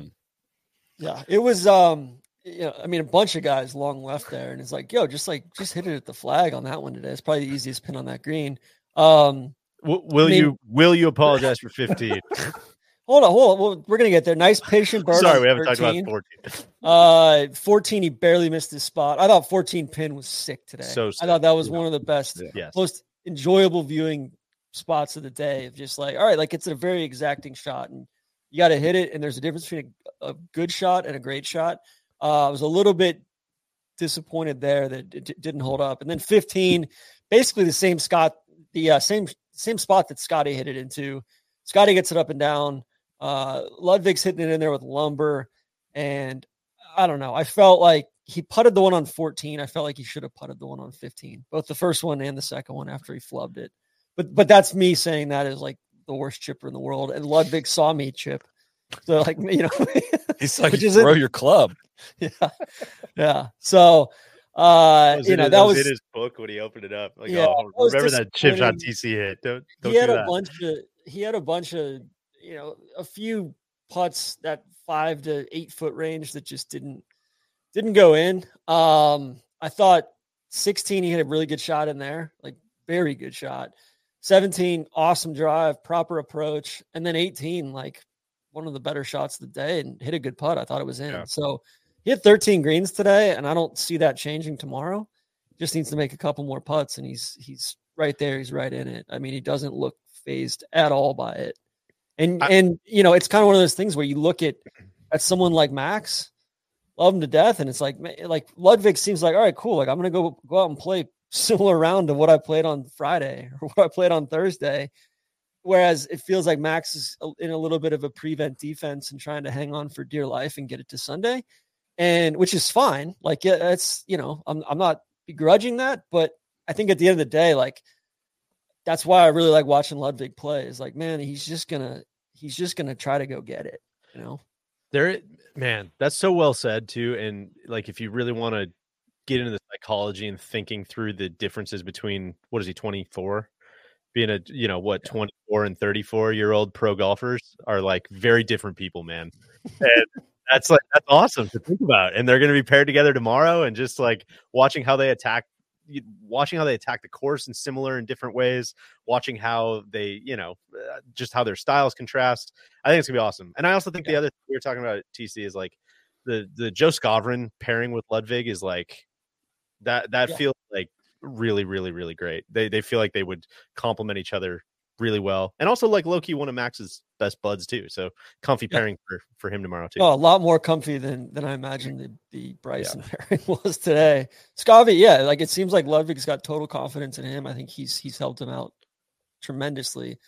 Yeah, it was. Um, you know, I mean, a bunch of guys long left there, and it's like, yo, just like just hit it at the flag on that one today. It's probably the easiest pin on that green. Um, W- will I mean- you will you apologize for fifteen? hold on, hold on. Well, we're gonna get there. Nice patient bird. Sorry, on we haven't talked thirteen. about fourteen. Uh, fourteen, he barely missed his spot. I thought fourteen pin was sick today. So I sick. thought that was one of the best, Yes. most enjoyable viewing spots of the day. Of just like, all right, like it's a very exacting shot, and you got to hit it. And there's a difference between a, a good shot and a great shot. Uh, I was a little bit disappointed there that it d- didn't hold up. And then fifteen, basically the same Scott, the uh, same same spot that Scotty hit it into. Scotty gets it up and down. Uh, Ludwig's hitting it in there with lumber, and I don't know. I felt like he putted the one on fourteen. I felt like he should have putted the one on fifteen, both the first one and the second one after he flubbed it. But but that's me saying that is like the worst chipper in the world. And Ludwig saw me chip, so like you know, He's like, Which you is throw it- your club. yeah, yeah. So uh, Was you in know his- that was in his book when he opened it up. Like, Yeah, oh, that was remember that chip shot disappointing. T C hit? Don't don't he do had a that. bunch of he had a bunch of you know a few putts that five to eight foot range that just didn't didn't go in. Um, I thought sixteen he had a really good shot in there, like very good shot. seventeen awesome drive, proper approach, and then eighteen like one of the better shots of the day and hit a good putt. I thought it was in. Yeah. So he had thirteen greens today, and I don't see that changing tomorrow. Just needs to make a couple more putts, and he's he's right there. He's right in it. I mean, he doesn't look phased at all by it. And I- and you know, it's kind of one of those things where you look at at someone like Max, love him to death, and it's like ma- like Ludwig seems like, all right, cool. Like I'm gonna go go out and play similar round to what I played on Friday or what I played on Thursday. Whereas it feels like Max is a- in a little bit of a prevent defense and trying to hang on for dear life and get it to Sunday, and which is fine. Like yeah, it's you know, I'm I'm not begrudging that, but I think at the end of the day, like that's why I really like watching Ludwig play. Is like, man, he's just gonna he's just gonna try to go get it, you know. There, man, that's so well said too. And like, if you really want to get into the psychology and thinking through the differences between what is he, twenty-four, being a you know what, twenty-four and thirty-four year old pro golfers are like very different people, man. And that's like that's awesome to think about. And they're going to be paired together tomorrow, and just like watching how they attack. Watching how they attack the course in similar and different ways, watching how they, you know, uh, just how their styles contrast. I think it's gonna be awesome. And I also think the other thing we were talking about at T C is like the the Joe Skovron pairing with Ludwig is like that. That Yeah. feels like really, really, really great. They they feel like they would complement each other really well, and also like low key one of Max's best buds too. So comfy Yeah. pairing for for him tomorrow too. Oh, a lot more comfy than than I imagined the, the Bryson pairing was today. Scotty, yeah, like it seems like Ludwig's got total confidence in him. I think he's he's helped him out tremendously.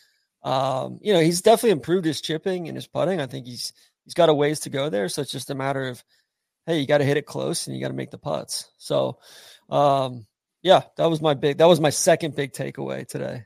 Um, you know, he's definitely improved his chipping and his putting. I think he's he's got a ways to go there. So it's just a matter of, hey, you got to hit it close and you got to make the putts. So, um, yeah, that was my big that was my second big takeaway today.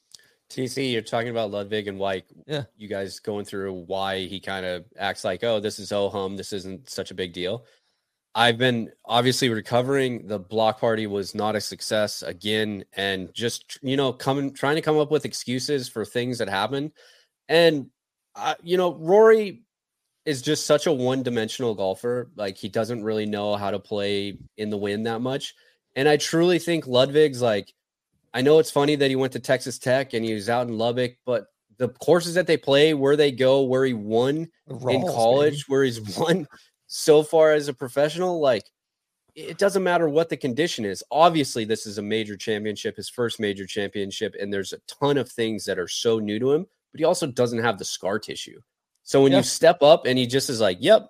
T C, you're talking about Ludwig and White. Yeah. You guys going through why he kind of acts like, oh, this is oh hum, this isn't such a big deal. I've been obviously recovering. The block party was not a success again, and just you know, coming trying to come up with excuses for things that happened. And uh, you know, Rory is just such a one-dimensional golfer. Like he doesn't really know how to play in the wind that much. And I truly think Ludwig's like. I know it's funny that he went to Texas Tech and he was out in Lubbock, but the courses that they play, where they go, where he won Rawls, in college, baby. where he's won so far as a professional, like it doesn't matter what the condition is. Obviously, this is a major championship, his first major championship, and there's a ton of things that are so new to him, but he also doesn't have the scar tissue. So when Yeah. you step up and he just is like, yep,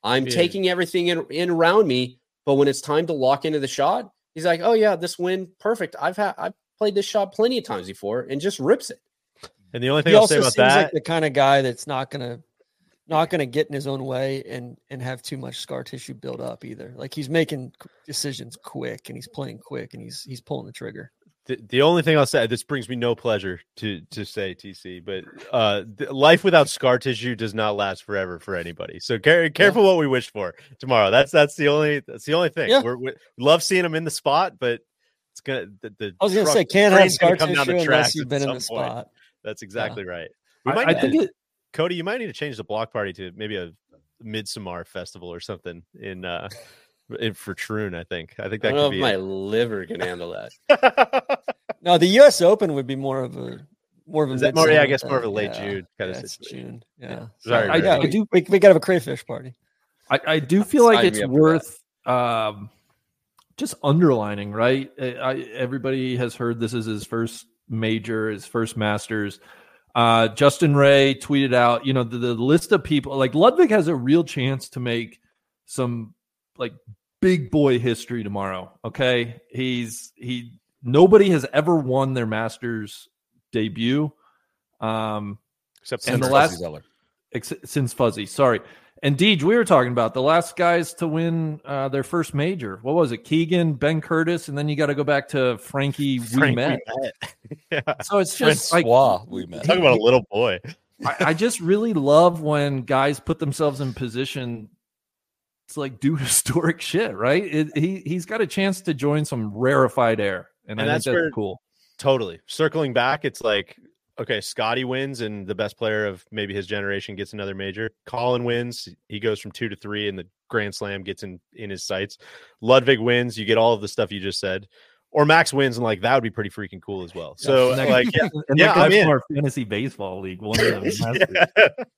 I'm Yeah. taking everything in, in around me. But when it's time to lock into the shot, he's like, oh yeah, this win, perfect. I've had I've played this shot plenty of times before, and just rips it. And the only thing He I'll say also about seems that, like the kind of guy that's not gonna not gonna get in his own way and and have too much scar tissue build up either. Like he's making qu- decisions quick and he's playing quick and he's he's pulling the trigger. the, the only thing I'll say, this brings me no pleasure to to say, T C, but uh, th- life without scar tissue does not last forever for anybody. So care, careful what we wish for tomorrow. That's that's the only that's the only thing. Yeah. We're, we love seeing them in the spot, but it's gonna. The, the I was gonna truck- say can't have train's gonna scar come down tissue the unless tracks you've at been in some the point. spot. That's exactly right. We I, might I need think to- it, Cody, you might need to change the block party to maybe a Midsommar festival or something in uh in for Troon. I think. I think I that don't know could if be. my liver can handle that. No, the U S Open would be more of a more of a Is that more? Yeah, I midsummer guess more of a thing. late Yeah. June kind Yeah, of it's situation. June. Yeah. Sorry, I, Rick. yeah, we do. We, we gotta have a crayfish party. I, I do feel like Sign it's me up for that. worth um, just underlining, right? I, I, everybody has heard this is his first major, his first Masters. Uh, Justin Ray tweeted out, you know, the, the list of people like Ludwig has a real chance to make some like big boy history tomorrow. Okay, he's he. Nobody has ever won their Masters debut. Um, Except and the Sinner. last Zeller. ex- since Fuzzy, sorry. And Deej, we were talking about the last guys to win uh, their first major. What was it? Keegan, Ben Curtis, and then you got to go back to Frankie. Frank, we met. we met. Yeah. So it's just like Francois, we met. Talk about a little boy. I, I just really love when guys put themselves in position to like do historic shit. Right? It, he he's got a chance to join some rarefied air, and, And I that's think that's where- cool. Totally. Circling back, it's like, okay, Scotty wins and the best player of maybe his generation gets another major. Colin wins. He goes from two to three and the Grand Slam gets in, in his sights. Ludwig wins. You get all of the stuff you just said. Or Max wins and like that would be pretty freaking cool as well. So And that- like yeah, and yeah, that guy I'm in. from our fantasy baseball league, one of them. yeah.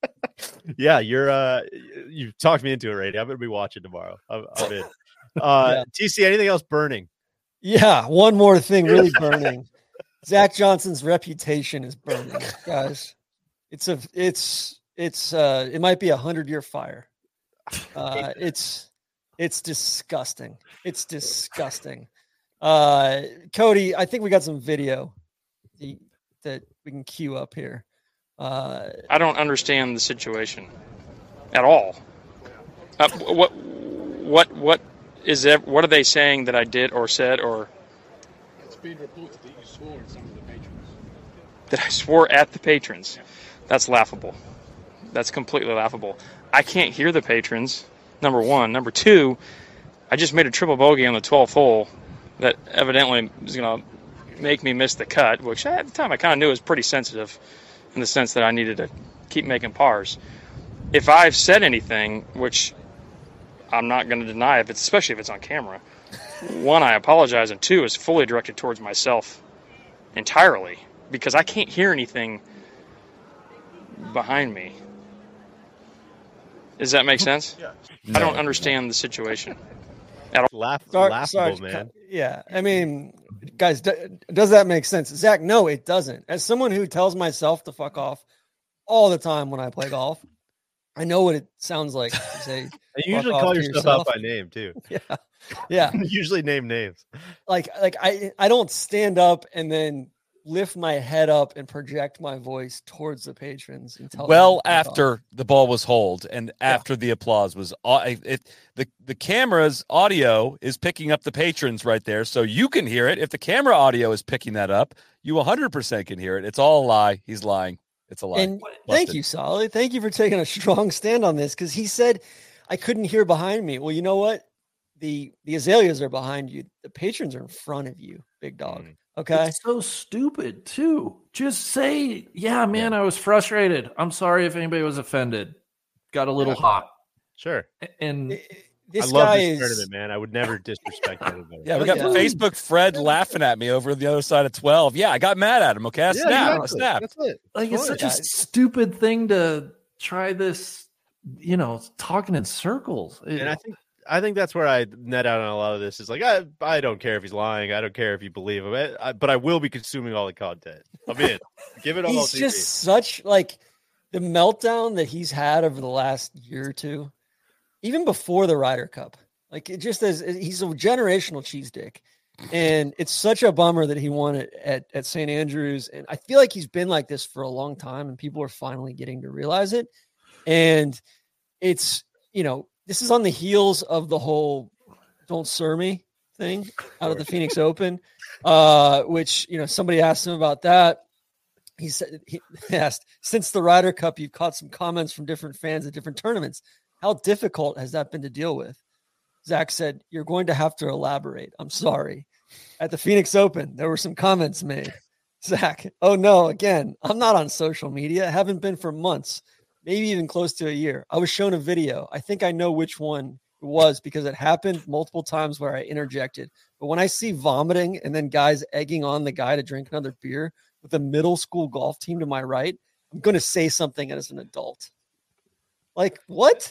yeah, you're uh you talked me into it, Rady. I'm gonna be watching tomorrow. I'm, I'm in. Uh Yeah. T C, anything else burning? Yeah, one more thing really burning. Zach Johnson's reputation is burning, guys. It's a it's it's uh it might be a hundred year fire. Uh it's it's disgusting. It's disgusting. Uh Cody, I think we got some video the, that we can queue up here. Uh I don't understand the situation at all. Uh, what what what is that? What are they saying that I did or said or It's being reported that you swore at some of the patrons. that I swore at the patrons? That's laughable. That's completely laughable. I can't hear the patrons. Number one. Number two, I just made a triple bogey on the twelfth hole that evidently is going to make me miss the cut, which at the time I kind of knew was pretty sensitive in the sense that I needed to keep making pars. If I've said anything, which I'm not going to deny, if it's especially if it's on camera, one, I apologize, and two, is fully directed towards myself entirely because I can't hear anything behind me. Does that make sense? Yeah. I don't understand the situation. Laugh, Sorry, laughable, sorry, man. Yeah, I mean, guys, d- does that make sense? Zach, no, it doesn't. As someone who tells myself to fuck off all the time when I play golf, I know what it sounds like to say. And you fuck usually off call to yourself yourself. out by name too. Yeah, yeah. You usually name names. Like, like I, I don't stand up and then lift my head up and project my voice towards the patrons and tell them Well, to fuck off. after the ball was holed and after the applause was, au- it, the the camera's audio is picking up the patrons right there, so you can hear it. If the camera audio is picking that up, you one hundred percent can hear it. It's all a lie. He's lying. It's a lie. And thank you, Solid. Thank you for taking a strong stand on this because he said I couldn't hear behind me. Well, you know what? The the azaleas are behind you. The patrons are in front of you, big dog. Okay. It's so stupid too. Just say, yeah, man, I was frustrated. I'm sorry if anybody was offended. Got a little Yeah. hot. Sure. And This I love guy this is tournament, man. I would never disrespect anybody. Yeah, we got Yeah. Facebook Fred laughing at me over the other side of twelve. Yeah, I got mad at him. Okay, I Yeah, snapped. I exactly. snapped. That's it. like it's Fine. such a stupid thing to try this, you know, talking in circles. It- And I think I think that's where I net out on a lot of this. Is like I I don't care if he's lying. I don't care if you believe him. I, I, but I will be consuming all the content. I'm in. Give it all. he's T V. just such like the meltdown that he's had over the last year or two. even before the Ryder Cup. Like it just as he's a generational cheese dick. And it's such a bummer that he won it at, at Saint Andrews. And I feel like he's been like this for a long time and people are finally getting to realize it. And it's, you know, this is on the heels of the whole don't sir me thing out of the Phoenix Open, uh, which, you know, somebody asked him about that. He said, he asked, since the Ryder Cup, you've caught some comments from different fans at different tournaments. How difficult has that been to deal with? Zach said, you're going to have to elaborate. I'm sorry. At the Phoenix Open, there were some comments made. Zach, oh no, again, I'm not on social media. Haven't been for months, maybe even close to a year. I was shown a video. I think I know which one it was because it happened multiple times where I interjected. But when I see vomiting and then guys egging on the guy to drink another beer with a middle school golf team to my right, I'm going to say something as an adult. Like, what?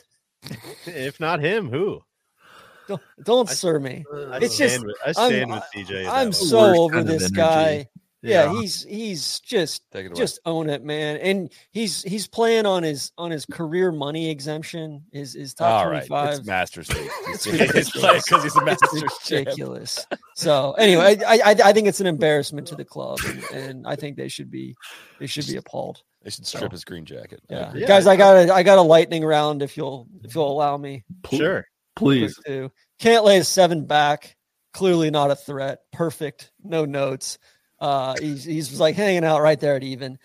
If not him, who? Don't, don't sir me. I It's just stand with, I stand I'm, with C J. in I'm that so one. over kind of this energy. guy. Yeah, Yeah. he's he's just Take it away. just own it, man. And he's he's playing on his on his career money exemption. His his top All right, twenty-five. it's Masters League. It's He's, he's playing because he's a Masters It's champ. ridiculous. So anyway, I, I I think it's an embarrassment to the club, and, and I think they should be they should be appalled. They should strip his green jacket. I Yeah, agree. Yeah. guys, I got a I got a lightning round if you'll if you'll allow me. Sure. Please. Too. Can't lay a seven back. Clearly not a threat. Perfect. No notes. Uh, he's he's like hanging out right there at even.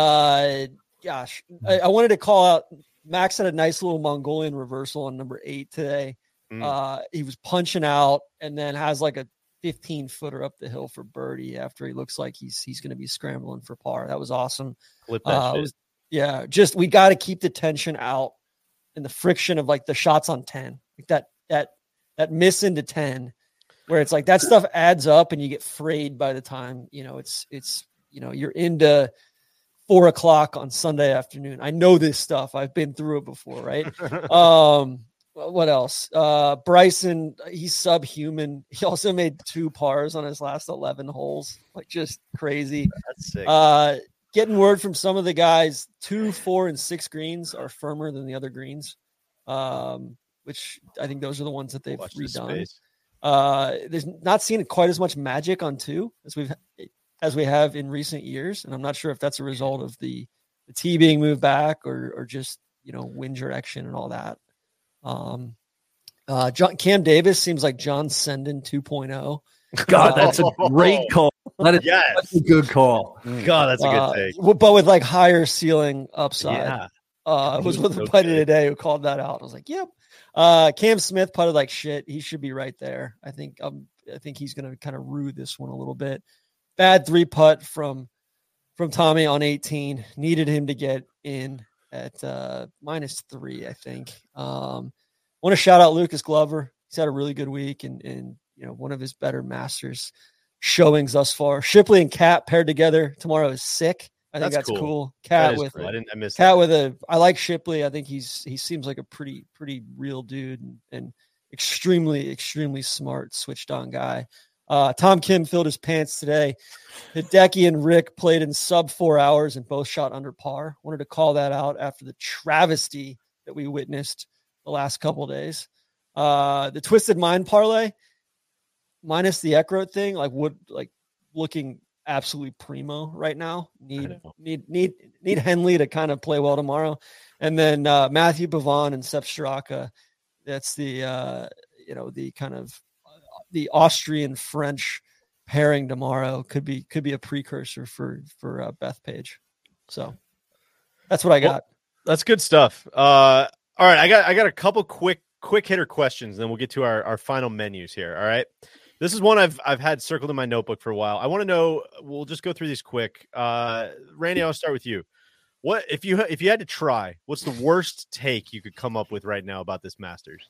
Uh, gosh, I, I wanted to call out. Max had a nice little Mongolian reversal on number eight today. Mm. Uh, he was punching out and then has like a fifteen footer up the hill for birdie after he looks like he's he's going to be scrambling for par. That was awesome. Flip that Uh, it shit. was- yeah, just we got to keep the tension out and the friction of like the shots on ten, like that that that miss into ten, where it's like that stuff adds up and you get frayed by the time you know it's it's you know you're into four o'clock on Sunday afternoon. I know this stuff. I've been through it before, right? um, what else? Uh, Bryson, he's subhuman. He also made two pars on his last eleven holes, like just crazy. That's sick. Uh, getting word from some of the guys, two, four, and six greens are firmer than the other greens, um, which I think those are the ones that they've Watch this redone. space. Uh, there's not seen quite as much magic on two as we've as we have in recent years, and I'm not sure if that's a result of the the tee being moved back or or just you know wind direction and all that. Um, uh, John, Cam Davis seems like John Senden two point oh. God, that's a great call. That is Yes. such a good call. God, that's a good Uh, take. w- but with like higher ceiling upside. Yeah. Uh, I was with a Okay. buddy today who called that out. I was like, "Yep." Uh, Cam Smith putted like shit. He should be right there. I think. Um, I think he's going to kind of rue this one a little bit. Bad three putt from from Tommy on eighteen. Needed him to get in at uh, minus three. I think. Um, want to shout out Lucas Glover. He's had a really good week and and you know one of his better Masters showings thus far. Shipley and Cat paired together tomorrow is sick. I think That's that's, cool. cool. That Cat is with cool. I didn't. I missed Cat that. with a. I like Shipley. I think he's he seems like a pretty pretty real dude and, and extremely extremely smart switched on guy. Uh, Tom Kim filled his pants today. Hideki and Rick played in sub four hours and both shot under par. Wanted to call that out after the travesty that we witnessed the last couple days. Uh, the Twisted Mind parlay, minus the Eckroat thing, like would like looking absolutely primo right now. Need know. need need need Henley to kind of play well tomorrow, and then uh, Matthew Pavon and Sepp Straka. That's the uh, you know the kind of the Austrian French pairing tomorrow could be could be a precursor for for uh, Beth Page. So that's what I got. Well, that's good stuff. Uh, all right, I got I got a couple quick quick hitter questions, and then we'll get to our, our final menus here. All right. This is one I've I've had circled in my notebook for a while. I want to know. We'll just go through these quick. Uh, Randy, I'll start with you. What if you if you had to try? What's the worst take you could come up with right now about this Masters?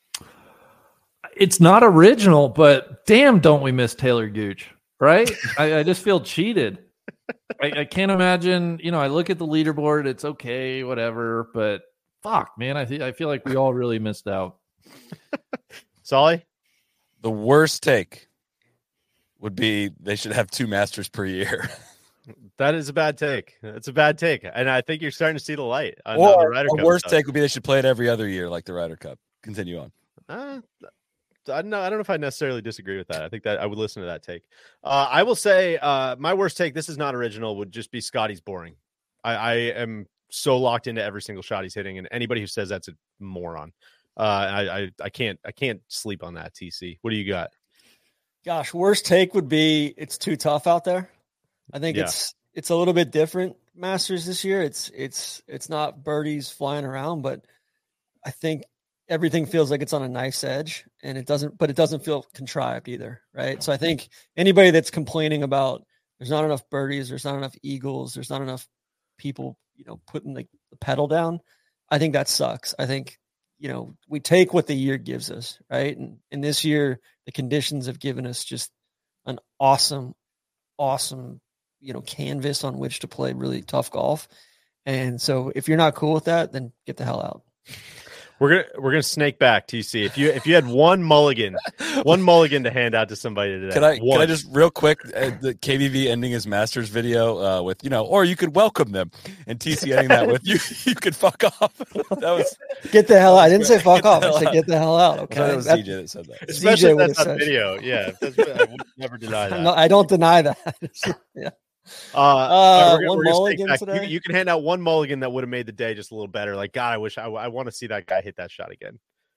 It's not original, but damn, don't we miss Taylor Gooch, right? I, I just feel cheated. I, I can't imagine. You know, I look at the leaderboard. It's okay, whatever. But fuck, man, I th- I feel like we all really missed out. Solly? The worst take would be they should have two Masters per year. That is a bad take. It's a bad take, and I think you're starting to see the light. On, on the Or Ryder a Cup worst stuff. take would be they should play it every other year, like the Ryder Cup. continue on. Uh, I don't know. I don't know if I necessarily disagree with that. I think that I would listen to that take. Uh, I will say uh, my worst take, this is not original, would just be Scotty's boring. I, I am so locked into every single shot he's hitting, and anybody who says that's a moron. Uh, I, I I can't I can't sleep on that. T C, what do you got? Gosh, worst take would be it's too tough out there. I think Yeah. it's it's a little bit different Masters this year. It's it's it's not birdies flying around, but I think everything feels like it's on a knife's edge, and it doesn't, but it doesn't feel contrived either, right? So I think anybody that's complaining about there's not enough birdies, there's not enough eagles, there's not enough people, you know, putting the, the pedal down, I think that sucks. I think, you know, we take what the year gives us, right? And, and this year, the conditions have given us just an awesome, awesome, you know, canvas on which to play really tough golf. And so if you're not cool with that, then get the hell out. We're gonna we're gonna snake back, T C. If you if you had one mulligan, one mulligan to hand out to somebody today, Can I one. can I just real quick uh, the K V V ending his Masters video uh, with, you know, or you could welcome them, and T C ending that with you you could fuck off. That was Get the hell out. I didn't say fuck Get the off. I hell said out. get the hell out. I Okay. thought it was That- D J that said that. Especially D J if would've that's on said- video. Yeah, that's, I would never deny that. No, I don't deny that. yeah. Uh, Uh, we're gonna- one we're gonna snake mulligan back. You, today? you can hand out one mulligan that would have made the day just a little better. Like, God, I wish I, I want to see that guy hit that shot again.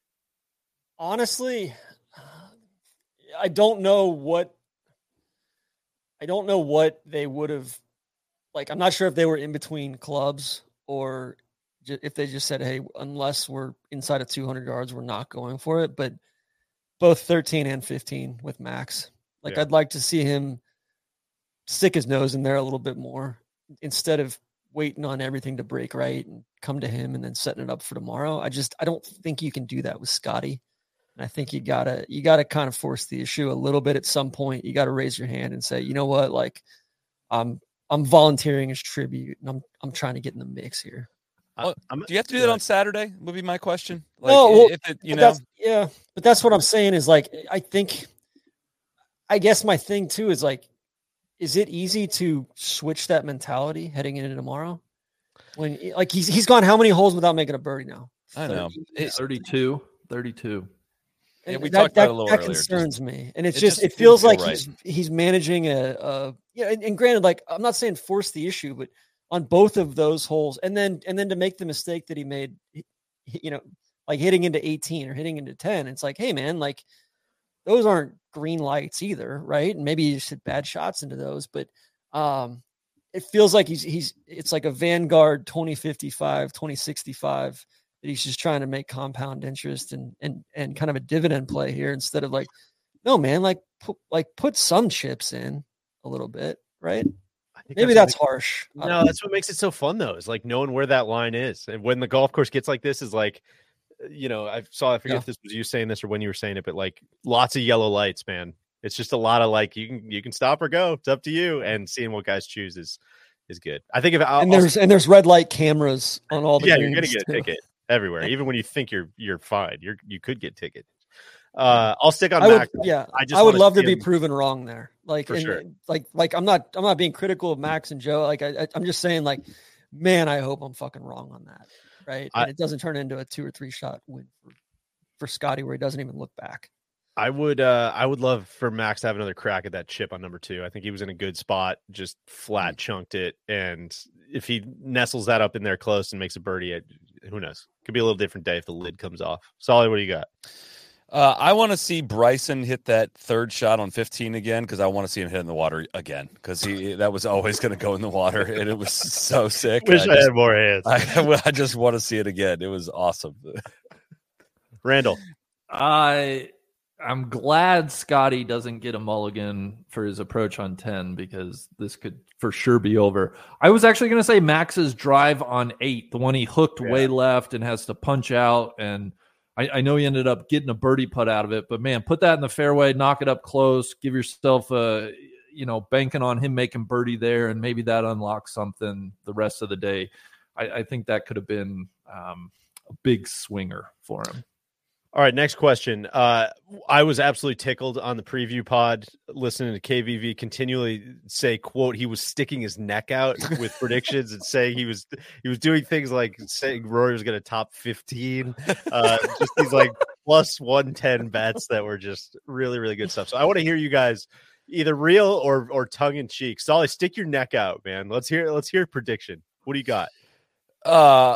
Honestly, I don't know what I don't know what they would have like. I'm not sure if they were in between clubs or ju- if they just said, "Hey, unless we're inside of two hundred yards, we're not going for it." But both thirteen and fifteen with Max, like Yeah. I'd like to see him stick his nose in there a little bit more instead of waiting on everything to break right and come to him and then setting it up for tomorrow. I just I don't think you can do that with Scotty. And I think you gotta you gotta kind of force the issue a little bit at some point. You gotta raise your hand and say, you know what, like I'm I'm volunteering as tribute and I'm I'm trying to get in the mix here. I, I'm, Do you have to do that on Saturday? Would be my question. Like, no, well, if it, you but know, that's, yeah, but that's what I'm saying is like I think I guess my thing too is like, is it easy to switch that mentality heading into tomorrow? When like he's he's gone how many holes without making a birdie now? I know. It- thirty-two, thirty-two. Yeah, we that, talked about that, it a little that earlier. concerns me, and it's it just, just it feels didn't like feel he's he's managing a, a yeah. And, and granted, like I'm not saying force the issue, but on both of those holes, and then and then to make the mistake that he made, you know, like hitting into eighteen or hitting into ten, it's like, hey man, like those aren't green lights either, right? And maybe you just hit bad shots into those, but um, it feels like he's he's it's like a Vanguard twenty fifty-five, twenty sixty-five. That he's just trying to make compound interest and and and kind of a dividend play here instead of like, no man, like put, like put some chips in a little bit, right? I think Maybe that's that's what harsh. I makes- don't No, know. that's what makes it so fun though. Is like knowing where that line is, and when the golf course gets like this, is like, you know, I saw. I forget Yeah. if this was you saying this or when you were saying it, but like lots of yellow lights, man. It's just a lot of like you can you can stop or go. It's up to you. And seeing what guys choose is is good. I think if I'll, and I'll- there's and there's red light cameras on all the yeah, you're gonna greens, get a too. ticket everywhere, even when you think you're you're fine. You're you could get ticket. Uh, I'll stick on I would, Mac. yeah, I just I would wanna love to see be him- proven wrong there. Like, For and, sure. like, like I'm not, I'm not being critical of Max and Joe. Like, I, I, I'm just saying, like, man, I hope I'm fucking wrong on that, right? I- And it doesn't turn into a two or three shot win for, for Scotty where he doesn't even look back. I would uh I would love for Max to have another crack at that chip on number two. I think he was in a good spot, just flat chunked it. And if he nestles that up in there close and makes a birdie, it, who knows? Could be a little different day if the lid comes off. Solid, what do you got? Uh, I want to see Bryson hit that third shot on fifteen again because I want to see him hit in the water again because he that was always going to go in the water and it was so sick. Wish I, just, had more hands. I, I just want to see it again. It was awesome. Randall. I I'm glad Scotty doesn't get a mulligan for his approach on ten because this could for sure be over. I was actually going to say Max's drive on eight, the one he hooked Yeah. way left and has to punch out. And I, I know he ended up getting a birdie putt out of it, but man, put that in the fairway, knock it up close, give yourself a, you know, banking on him making birdie there. And maybe that unlocks something the rest of the day. I, I think that could have been um, a big swinger for him. All right, next question. Uh, I was absolutely tickled on the preview pod listening to K V V continually say, "quote He was sticking his neck out with predictions and saying he was he was doing things like saying Rory was going to top fifteen." Uh, just these like plus one ten bets that were just really really good stuff. So I want to hear you guys either real or or tongue in cheek. Solly, stick your neck out, man. Let's hear let's hear a prediction. What do you got? Uh.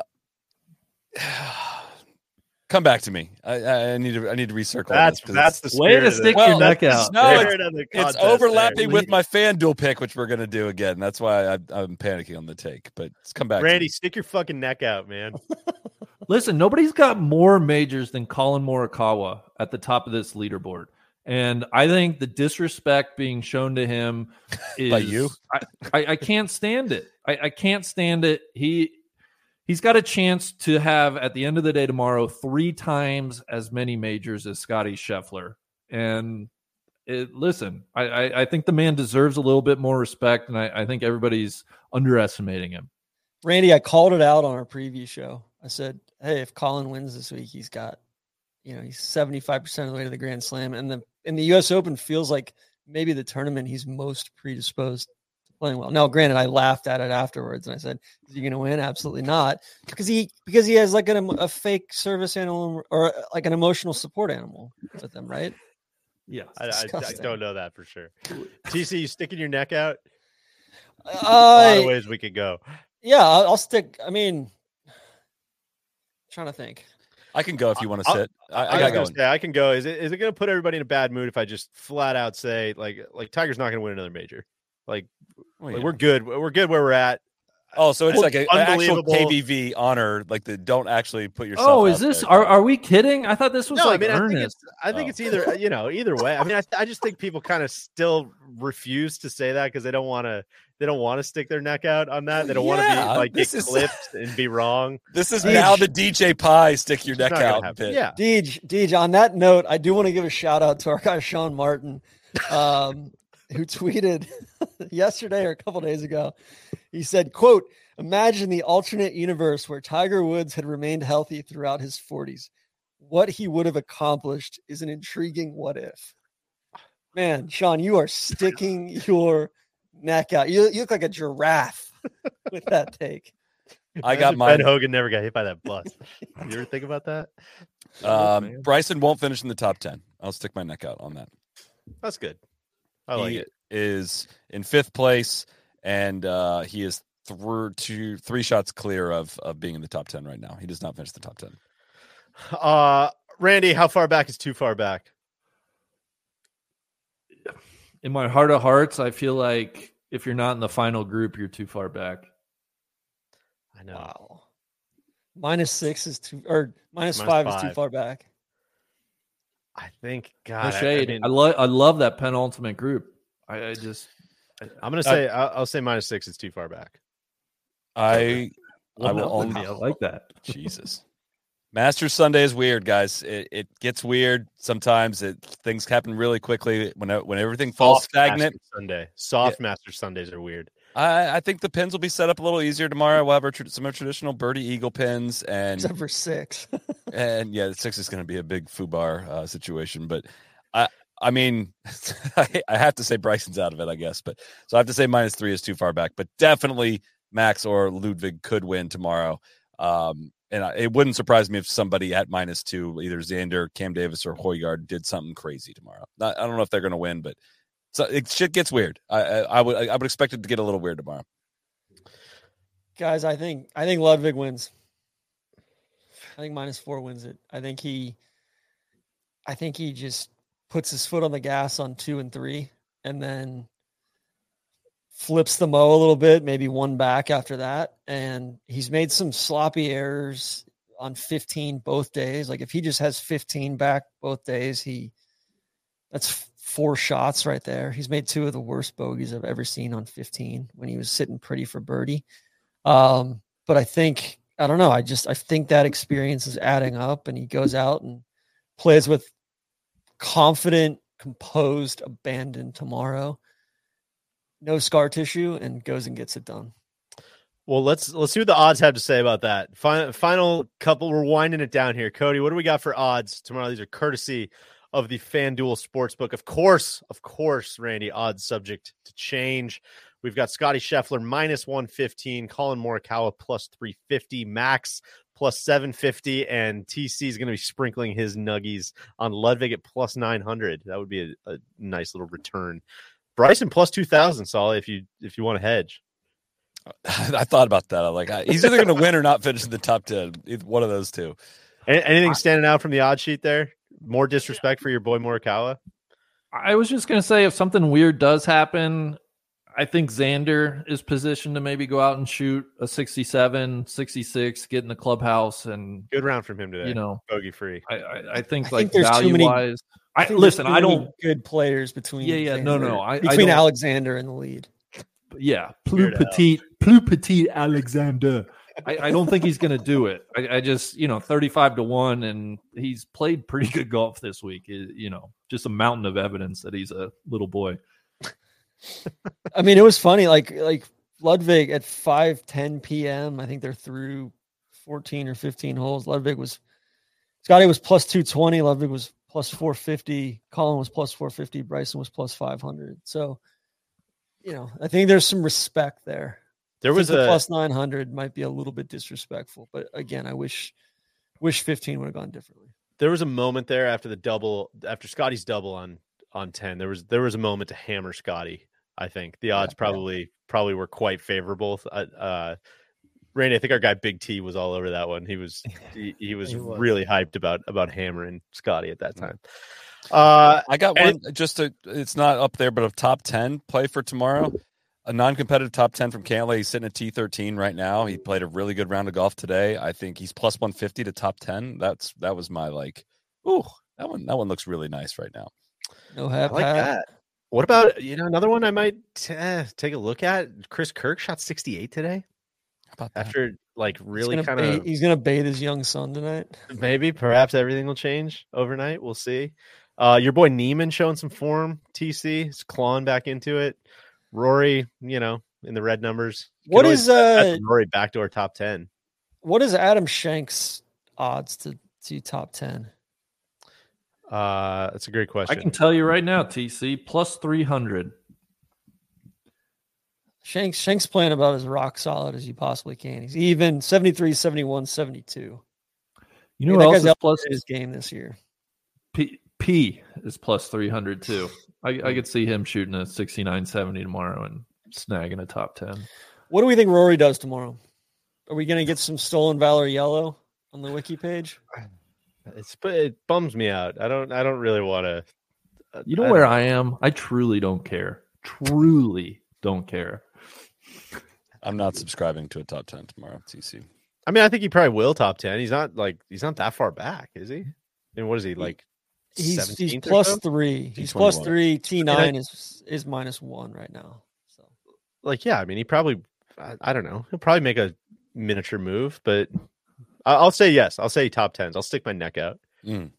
Come back to me. I, I need to. I need to recircle. That's this that's the way to spirit stick well, your neck out. No, it's, it's, it's overlapping with my FanDuel pick, which we're going to do again. That's why I, I'm panicking on the take. But let's come back. Randy, to stick your fucking neck out, man. Listen, nobody's got more majors than Colin Morikawa at the top of this leaderboard. And I think the disrespect being shown to him is By you? I, I, I can't stand it. I, I can't stand it. He he's got a chance to have at the end of the day tomorrow three times as many majors as Scotty Scheffler. And it, listen, I, I, I think the man deserves a little bit more respect, and I, I think everybody's underestimating him. Randy, I called it out on our preview show. I said, hey, if Colin wins this week, he's got, you know, he's seventy-five percent of the way to the Grand Slam. And the in the U S Open feels like maybe the tournament he's most predisposed to playing well. Now, granted, I laughed at it afterwards and I said, is he going to win? Absolutely not. Because he because he has like an, a fake service animal or like an emotional support animal with him, right? Yeah. I, I, I don't know that for sure. T C, you sticking your neck out? Uh, a lot of ways we could go. Yeah, I'll, I'll stick. I mean, I'm trying to think. I can go if you want to sit. I, I, I got going. going. Say, I can go. Is it is it going to put everybody in a bad mood if I just flat out say like like Tiger's not going to win another major? Like, Oh, like yeah. we're good. We're good where we're at. Oh, so it's Well, like a, an actual unbelievable. K V V honor, like the don't actually put yourself. Oh, out is this? there. Are are we kidding? I thought this was No, like I mean, I think earnest. it's I think Oh. it's either you know either way. I mean, I I just think people kind of still refuse to say that because they don't want to they don't want to stick their neck out on that. They don't want to Yeah, be like get this is- clipped and be wrong. This is Deej. now the D J Pie stick your It's neck not gonna out. happen. bit. Yeah. Deej, Deej, on that note, I do want to give a shout out to our guy Sean Martin, um, who tweeted yesterday or a couple days ago. He said, quote, imagine the alternate universe where Tiger Woods had remained healthy throughout his forties. What he would have accomplished is an intriguing what if. Man, Sean, you are sticking your neck out. You, you look like a giraffe with that take. I got Imagine mine. Ben Hogan never got hit by that bus. You ever think about that? Um, Bryson won't finish in the top ten. I'll stick my neck out on that. That's good. I like he it. is in fifth place, and uh, he is through two, three shots clear of of being in the top ten right now. He does not finish the top ten. Uh, Randy, how far back is too far back? In my heart of hearts, I feel like if you're not in the final group, you're too far back. I know. Wow. Minus six is too, or minus, Minus five, is too five. far back. I think No God. I, I shade. I, mean, love. I love that penultimate group. I, I just. I'm gonna say I'll, I'll say minus six is too far back. I I will Wow, only I like that. Jesus. Masters Sunday is weird, guys. It, it gets weird sometimes. It things happen really quickly when when everything falls Soft stagnant. Master Sunday. Soft Master Sundays are weird. I, I think the pins will be set up a little easier tomorrow. We'll have our, tra- some of our traditional birdie eagle pins, and Except for six. and yeah, the six is going to be a big foobar uh, situation. But I I mean, I, I have to say Bryson's out of it, I guess. But so I have to say minus three is too far back. But definitely Max or Ludwig could win tomorrow. Um, and I, it wouldn't surprise me if somebody at minus two, either Xander, Cam Davis, or Højgaard, did something crazy tomorrow. Not, I don't know if they're going to win, but so it shit gets weird. I, I, I would I would expect it to get a little weird tomorrow. Guys, I think I think Ludwig wins. I think minus four wins it. I think he I think he just puts his foot on the gas on two and three and then flips the mo a little bit, maybe one back after that. And he's made some sloppy errors on fifteen both days. Like if he just has fifteen back both days, he that's four shots right there. He's made two of the worst bogeys I've ever seen on fifteen when he was sitting pretty for birdie. Um, but I think, I don't know. I just, I think that experience is adding up and he goes out and plays with confident, composed abandon tomorrow. No scar tissue and goes and gets it done. Well, let's let's see what the odds have to say about that. Final, final couple. We're winding it down here. Cody, what do we got for odds tomorrow? These are courtesy of the FanDuel Sportsbook. Of course, of course, Randy, odds subject to change. We've got Scotty Scheffler minus one fifteen, Colin Morikawa plus three fifty, Max plus seven fifty, and T C is going to be sprinkling his nuggies on Ludwig at plus nine hundred. That would be a, a nice little return. Bryson plus two thousand, Solly, if you if you want to hedge. I thought about that. I'm like, he's either going to win or not finish in the top ten. One of those two. Anything standing out from the odd sheet there? More disrespect for your boy Morikawa? I was just going to say, if something weird does happen, I think Xander is positioned to maybe go out and shoot a sixty-seven, sixty-six, get in the clubhouse, and good round from him today. You know, bogey free. I, I, I think I like think value many, wise, I, I listen. I I don't good players between. Yeah, yeah, Xander, no, no, I, between I Alexander and the lead. Yeah, plus petite, plus petite Alexander. I, I don't think he's going to do it. I, I just, you know, thirty-five to one, and he's played pretty good golf this week. It, you know, just a mountain of evidence that he's a little boy. I mean, it was funny. Like, like Ludwig at five ten p.m. I think they're through fourteen or fifteen holes. Ludwig was, Scotty was plus two twenty. Ludwig was plus four fifty. Colin was plus four fifty. Bryson was plus five hundred. So, you know, I think there's some respect there. There was a a plus nine hundred might be a little bit disrespectful, but again, I wish wish fifteen would have gone differently. There was a moment there after the double, after Scotty's double on on ten. There was there was a moment to hammer Scotty. I think the odds yeah, probably yeah. probably were quite favorable. Uh, uh, Randy, I think our guy Big T was all over that one. He was he, he was, he was. really hyped about about hammering Scotty at that time. Uh, I got one it, just to, it's not up there, but a top ten play for tomorrow. A non-competitive top ten from Cantlay. He's sitting at T thirteen right now. He played a really good round of golf today. I think he's plus one fifty to top ten. That's that was my like, ooh, that one that one looks really nice right now. No hap, I like hap. that. What about, you know, another one I might uh, take a look at? Chris Kirk shot sixty-eight today. How about that? After like really kind of, of, he's gonna bathe his young son tonight. Maybe, perhaps everything will change overnight. We'll see. Uh, your boy Neiman showing some form. T C is clawing back into it. Rory, you know, in the red numbers. What is uh Rory backdoor top ten? What is Adam Shank's odds to to top ten? Uh, that's a great question. I can tell you right now, T C plus three hundred. Shanks Shanks playing about as rock solid as you possibly can. He's even seventy-three, seventy-one, seventy-two. You know what else is plus his game this year? P, P is plus three hundred too. I, I could see him shooting a sixty-nine seventy tomorrow and snagging a top ten. What do we think Rory does tomorrow? Are we going to get some stolen valor yellow on the wiki page? It's it bums me out. I don't I don't really want to. Uh, you know I where I am? I truly don't care. Truly don't care. I'm not subscribing to a top ten tomorrow, T C. I mean, I think he probably will top ten. He's not like he's not that far back, is he? I mean, what is he like? He's he's plus so? three. He's plus three. T nine I mean, is is minus one right now. So, like, yeah, I mean, he probably I, I don't know. He'll probably make a miniature move, but I'll say yes. I'll say top tens. I'll stick my neck out. Mm.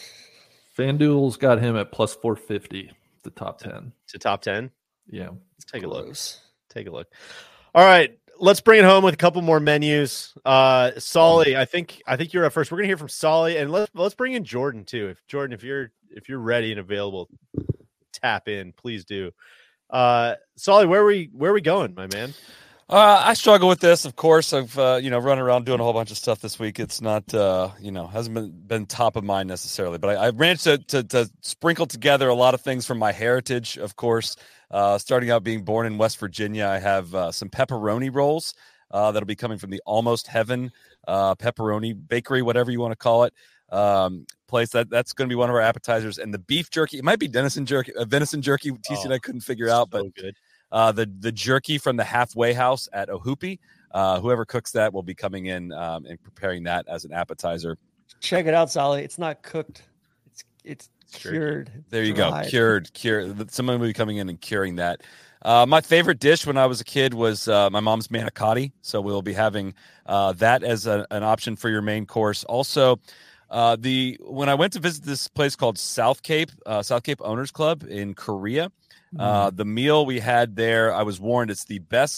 FanDuel's got him at plus four fifty. The top ten to top ten. Yeah, let's take Gross. a look. Take a look. All right, let's bring it home with a couple more menus. Uh, Solly, I think I think you're up first. We're gonna hear from Solly, and let's let's bring in Jordan too. If Jordan, if you're if you're ready and available, tap in, please do. Uh, Solly, where are we where are we going, my man? Uh, I struggle with this, of course. I've uh, you know run around doing a whole bunch of stuff this week. It's not uh, you know hasn't been, been top of mind necessarily, but I, I managed to, to to sprinkle together a lot of things from my heritage, of course. Uh, starting out being born in West Virginia, I have uh, some pepperoni rolls uh, that'll be coming from the Almost Heaven uh, Pepperoni Bakery, whatever you want to call it. Um, place that that's going to be one of our appetizers, and the beef jerky. It might be venison jerky, uh, venison jerky. T C oh, and I couldn't figure out, so but good. Uh, the the jerky from the Halfway House at Ohoopee. Uh, whoever cooks that will be coming in um, and preparing that as an appetizer. Check it out, Sally. It's not cooked. It's it's Sure. cured. There you dried. go. Cured, cured. Someone will be coming in and curing that. Uh, my favorite dish when I was a kid was uh, my mom's manicotti. So we'll be having uh, that as a, an option for your main course. Also, uh, the when I went to visit this place called South Cape, uh, South Cape Owners Club in Korea, uh, the meal we had there, I was warned it's the best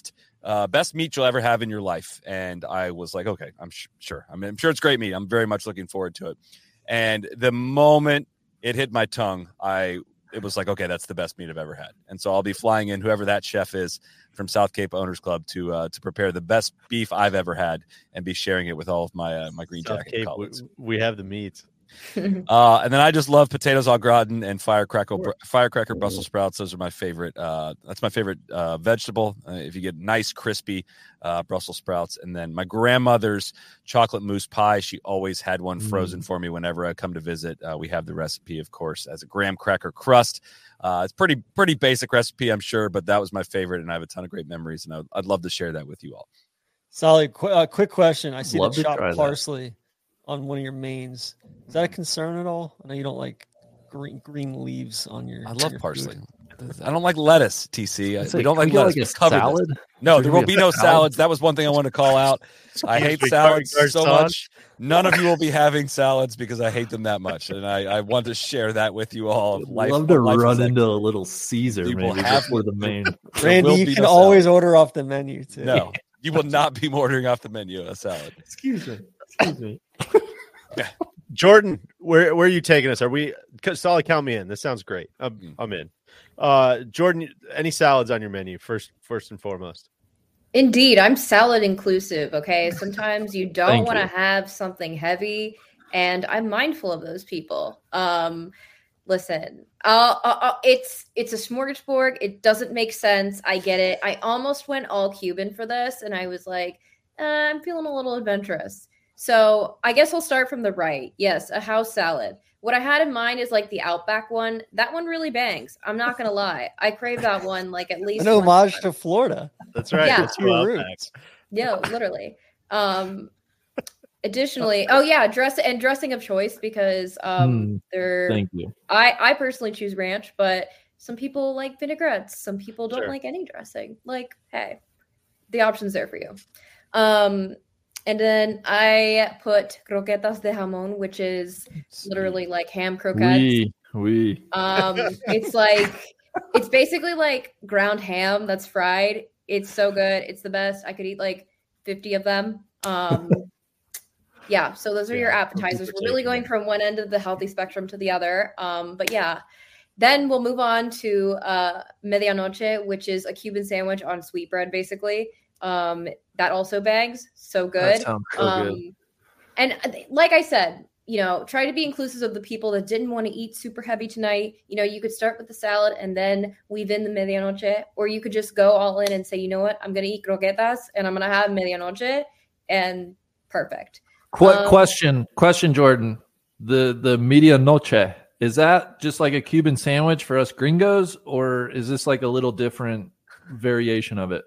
uh, best meat you'll ever have in your life. And I was like, okay, I'm sh- sure. I mean, I'm sure it's great meat. I'm very much looking forward to it. And the moment it hit my tongue, I it was like, okay, that's the best meat I've ever had. And so I'll be flying in, whoever that chef is from South Cape Owners Club, to uh, to prepare the best beef I've ever had and be sharing it with all of my uh, my Green South Jacket Cape, colleagues. we, we have the meats. uh, and then I just love potatoes au gratin and firecracker firecracker Brussels sprouts. Those are my favorite. Uh, that's my favorite uh, vegetable. Uh, if you get nice crispy uh, Brussels sprouts, and then my grandmother's chocolate mousse pie. She always had one frozen Mm. for me whenever I come to visit. Uh, we have the recipe, of course, as a graham cracker crust. Uh, it's pretty pretty basic recipe, I'm sure, but that was my favorite, and I have a ton of great memories, and I'd, I'd love to share that with you all. Solid. Qu- uh, quick question. I see Love the to chopped try that. parsley on one of your mains. Is that a concern at all? I know you don't like green green leaves on your. I love your parsley. food. I don't like lettuce, T C. I, I'd we say, don't can like we get, lettuce. like, a We covered this. salad? No, Should there we will be be a no salad? salads. That was one thing I wanted to call out. I hate Big salads garlic so sauce. much. None of you will be having salads because I hate them that much, and I, I want to share that with you all. I'd Life, love to life is run like- into a little Caesar You will maybe have- before the main. there Randy, will you be can no always salad. order off the menu too. No, you will not be ordering off the menu a salad. Excuse me. Excuse me. Jordan, where where are you taking us? Are we solid? Count me in. This sounds great. I'm, Mm. I'm in. Uh, Jordan, any salads on your menu? First, first and foremost. Indeed, I'm salad inclusive. Okay, sometimes you don't Thank want to you. have something heavy, and I'm mindful of those people. Um, listen, uh, uh, uh, it's it's a smorgasbord. It doesn't make sense. I get it. I almost went all Cuban for this, and I was like, uh, I'm feeling a little adventurous. So I guess I'll start from the right. Yes, a house salad. What I had in mind is like the Outback one. That one really bangs. I'm not gonna lie. I crave that one like at least An once a homage month. to Florida. That's right. Yeah. That's To your Outback. roots. Yeah, literally. Um, additionally, oh yeah, dress and dressing of choice because um, Hmm, they're. Thank you. I I personally choose ranch, but some people like vinaigrettes. Some people don't Sure. like any dressing. Like, hey, the option's there for you. Um, and then I put croquetas de jamón, which is literally like ham croquettes. We we Um, it's like it's basically like ground ham that's fried. It's so good. It's the best. I could eat like fifty of them. Um, yeah. So those are your Yeah, appetizers. super We're really taken going from one end of the healthy spectrum to the other. Um, but yeah. Then we'll move on to uh, medianoche, which is a Cuban sandwich on sweetbread, basically. Um, that also bangs. So good. That sounds so um, good. And uh, like I said, you know, try to be inclusive of the people that didn't want to eat super heavy tonight. You know, you could start with the salad and then weave in the medianoche, or you could just go all in and say, you know what, I'm going to eat croquetas and I'm going to have medianoche, and perfect. Qu- Um, question, question, Jordan. The the medianoche, is that just like a Cuban sandwich for us gringos, or is this like a little different variation of it?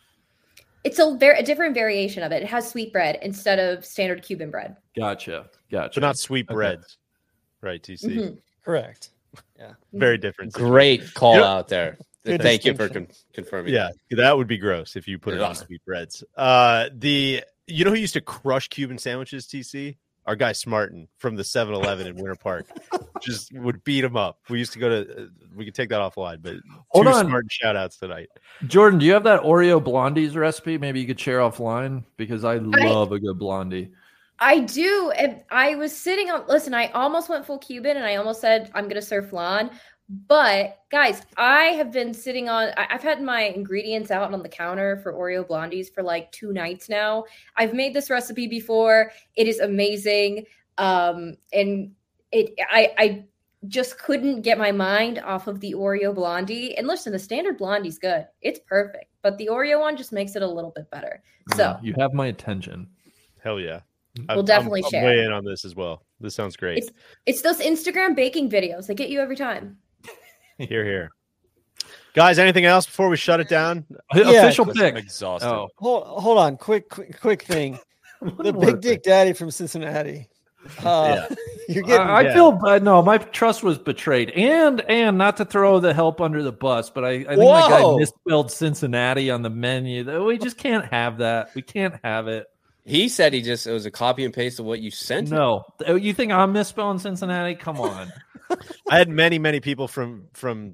It's a very a different variation of it. It has sweet bread instead of standard Cuban bread. Gotcha, gotcha. So not sweet Okay. breads, right? T C. Mhm. Correct. Very different. Great call You know- out there. Good Thank you for distinction. con- confirming. Yeah, that would be gross if you put it on Yeah. sweet breads. Uh, the you know who used to crush Cuban sandwiches? T C, our guy Smartin from the seven eleven in Winter Park, just would beat him up. We used to go to. Uh, we could take that offline, but Hold two on. Smartin shout outs tonight. Jordan, do you have that Oreo blondies recipe? Maybe you could share offline because I love a good blondie. I do. And I was sitting on, listen, I almost went full Cuban and I almost said I'm going to serve flan. But guys, I have been sitting on, I- I've had my ingredients out on the counter for Oreo blondies for like two nights now. I've made this recipe before. It is amazing. Um, and it, I, I just couldn't get my mind off of the Oreo blondie. And listen, the standard blondie's good. It's perfect. But the Oreo one just makes it a little bit better. So Yeah, you have my attention. Hell yeah, We'll definitely I'm, I'm share. way in on this as well. This sounds great. It's it's those Instagram baking videos. They get you every time. Here, here, guys. Anything else before we shut it down? Yeah. Official I'm pick. exhausted. Oh, Hold hold on, quick quick quick thing. The One more Big Dick Daddy from Cincinnati. Uh, You're getting I, I yeah. feel uh, no, my trust was betrayed, and and not to throw the help under the bus, but I, I think my guy Whoa. misspelled Cincinnati on the menu. Though we just can't have that. We can't have it. He said he just it was a copy and paste of what you sent. him. No, Oh, you think I'm misspelling Cincinnati? Come on. I had many, many people from from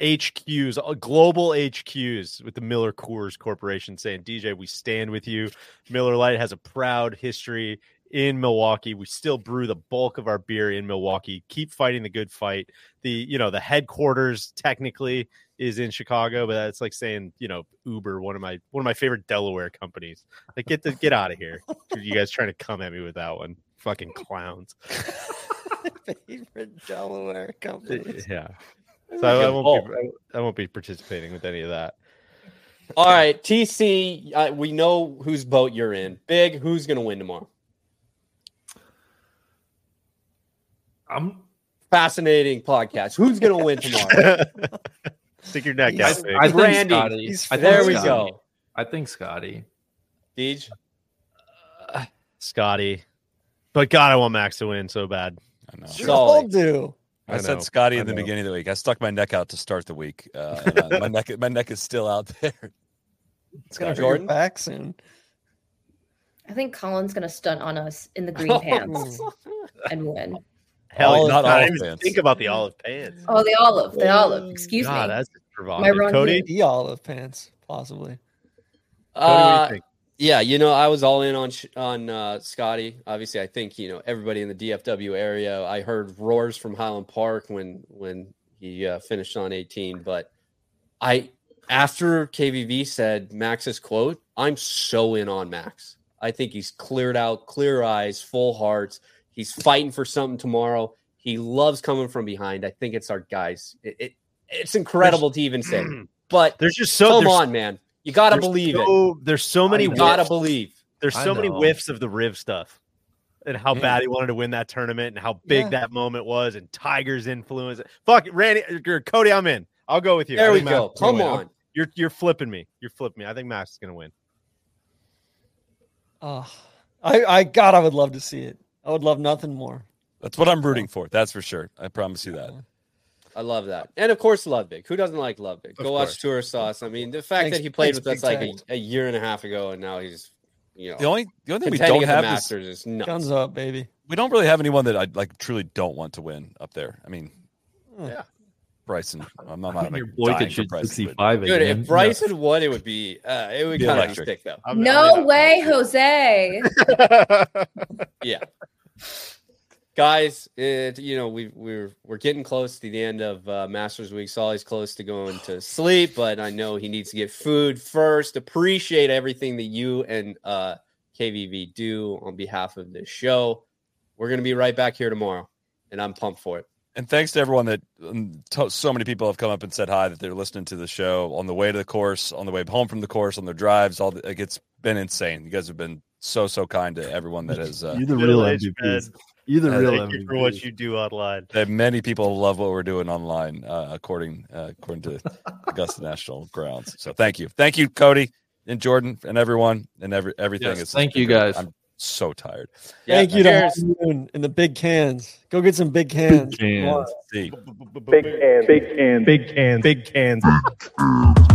H Qs, uh, global H Qs with the Miller Coors Corporation saying, D J, we stand with you. Miller Lite has a proud history in Milwaukee. We still brew the bulk of our beer in Milwaukee. Keep fighting the good fight. The, you know, the headquarters technically is in Chicago, but that's like saying, you know, Uber, one of my one of my favorite Delaware companies. Like, get the get out of here. You guys trying to come at me with that one. Fucking clowns. Favorite Delaware companies. Yeah. So I, I won't be I won't be participating with any of that. All right, T C, uh, we know whose boat you're in. Big, who's going to win tomorrow? I'm fascinating podcast. Who's going to win tomorrow? Stick your neck I, out. I think Randy. Scotty. I think There we Scotty. go. I think Scotty. Deej? Uh, Scotty. But God, I want Max to win so bad. I know. We all do. I, I said know, Scotty I in the know. beginning of the week. I stuck my neck out to start the week. Uh, and, uh, my neck, my neck is still out there. It's gonna Jordan? Jordan back soon. I think Colin's gonna stunt on us in the green pants and win. Hell, Olive- not not olive even pants. think about the olive pants. Oh, the olive, the olive. Excuse God, me. that's Am I provocative. wrong Cody, here? The olive pants, possibly. Cody, what do Uh, you think? yeah, you know, I was all in on sh- on uh, Scotty. Obviously, I think you know everybody in the D F W area. I heard roars from Highland Park when when he uh, finished on eighteen. But I, after K V V said Max's quote, I'm so in on Max. I think he's cleared out, clear eyes, full hearts. He's fighting for something tomorrow. He loves coming from behind. I think it's our guys. It, it it's incredible to even say, but There's just so come there's- on, man. You gotta there's believe it. so, There's so many You gotta whiffs. believe. There's I so many know. whiffs of the Riv stuff and how Yeah. bad he wanted to win that tournament and how big Yeah. that moment was and Tiger's influence. Fuck it, Randy, or Cody, I'm in. I'll go with you. I There we think Max go. is gonna Come win. on. You're you're flipping me. You're flipping me. I think Max is gonna win. Oh, I, I, God, I would love to see it. I would love nothing more. That's what I'm rooting for. That's for sure. I promise you that. I love that. And of course, Ludwig. Who doesn't like Ludwig? Go Of watch course. Tour Sauce. I mean, the fact Thanks- that he played thanks, with us Big like a, a year and a half ago and now he's, you know, The only the only thing we contending don't at have the is Masters is nuts. Guns up, baby. we don't really have anyone that I like truly don't want to win up there. I mean, Yeah. Bryson. I'm not, I I'm mean, not your boy dying could for shoot Bryson, but- sixty-five Dude, again. if Bryson won, it would be, uh, it would Be kind of be electric. sick, though. I'm- No I'm in. way, Jose. Yeah. Guys, it, you know, we, we're we're getting close to the end of uh, Masters Week. Solly's close to going to sleep, but I know he needs to get food first. Appreciate everything that you and uh, K V V do on behalf of this show. We're going to be right back here tomorrow, and I'm pumped for it. And thanks to everyone that um, to- so many people have come up and said hi, that they're listening to the show on the way to the course, on the way home from the course, on their drives. All the, like, it's been insane. You guys have been so so kind to everyone that has. Uh, You're the real Middle-aged M V Ps. men. You're the Uh, real Thank M V you Ps. for what you do online. that many people love what we're doing online, uh, according uh, according to Augusta National Grounds. So thank you, thank you, Cody and Jordan and everyone and every everything. Yes, It's- thank you, guys. I'm so tired. Thank you to cheers. High Noon and the big cans. Go get some big cans. cans. See. Big cans, big cans, Big cans, big cans.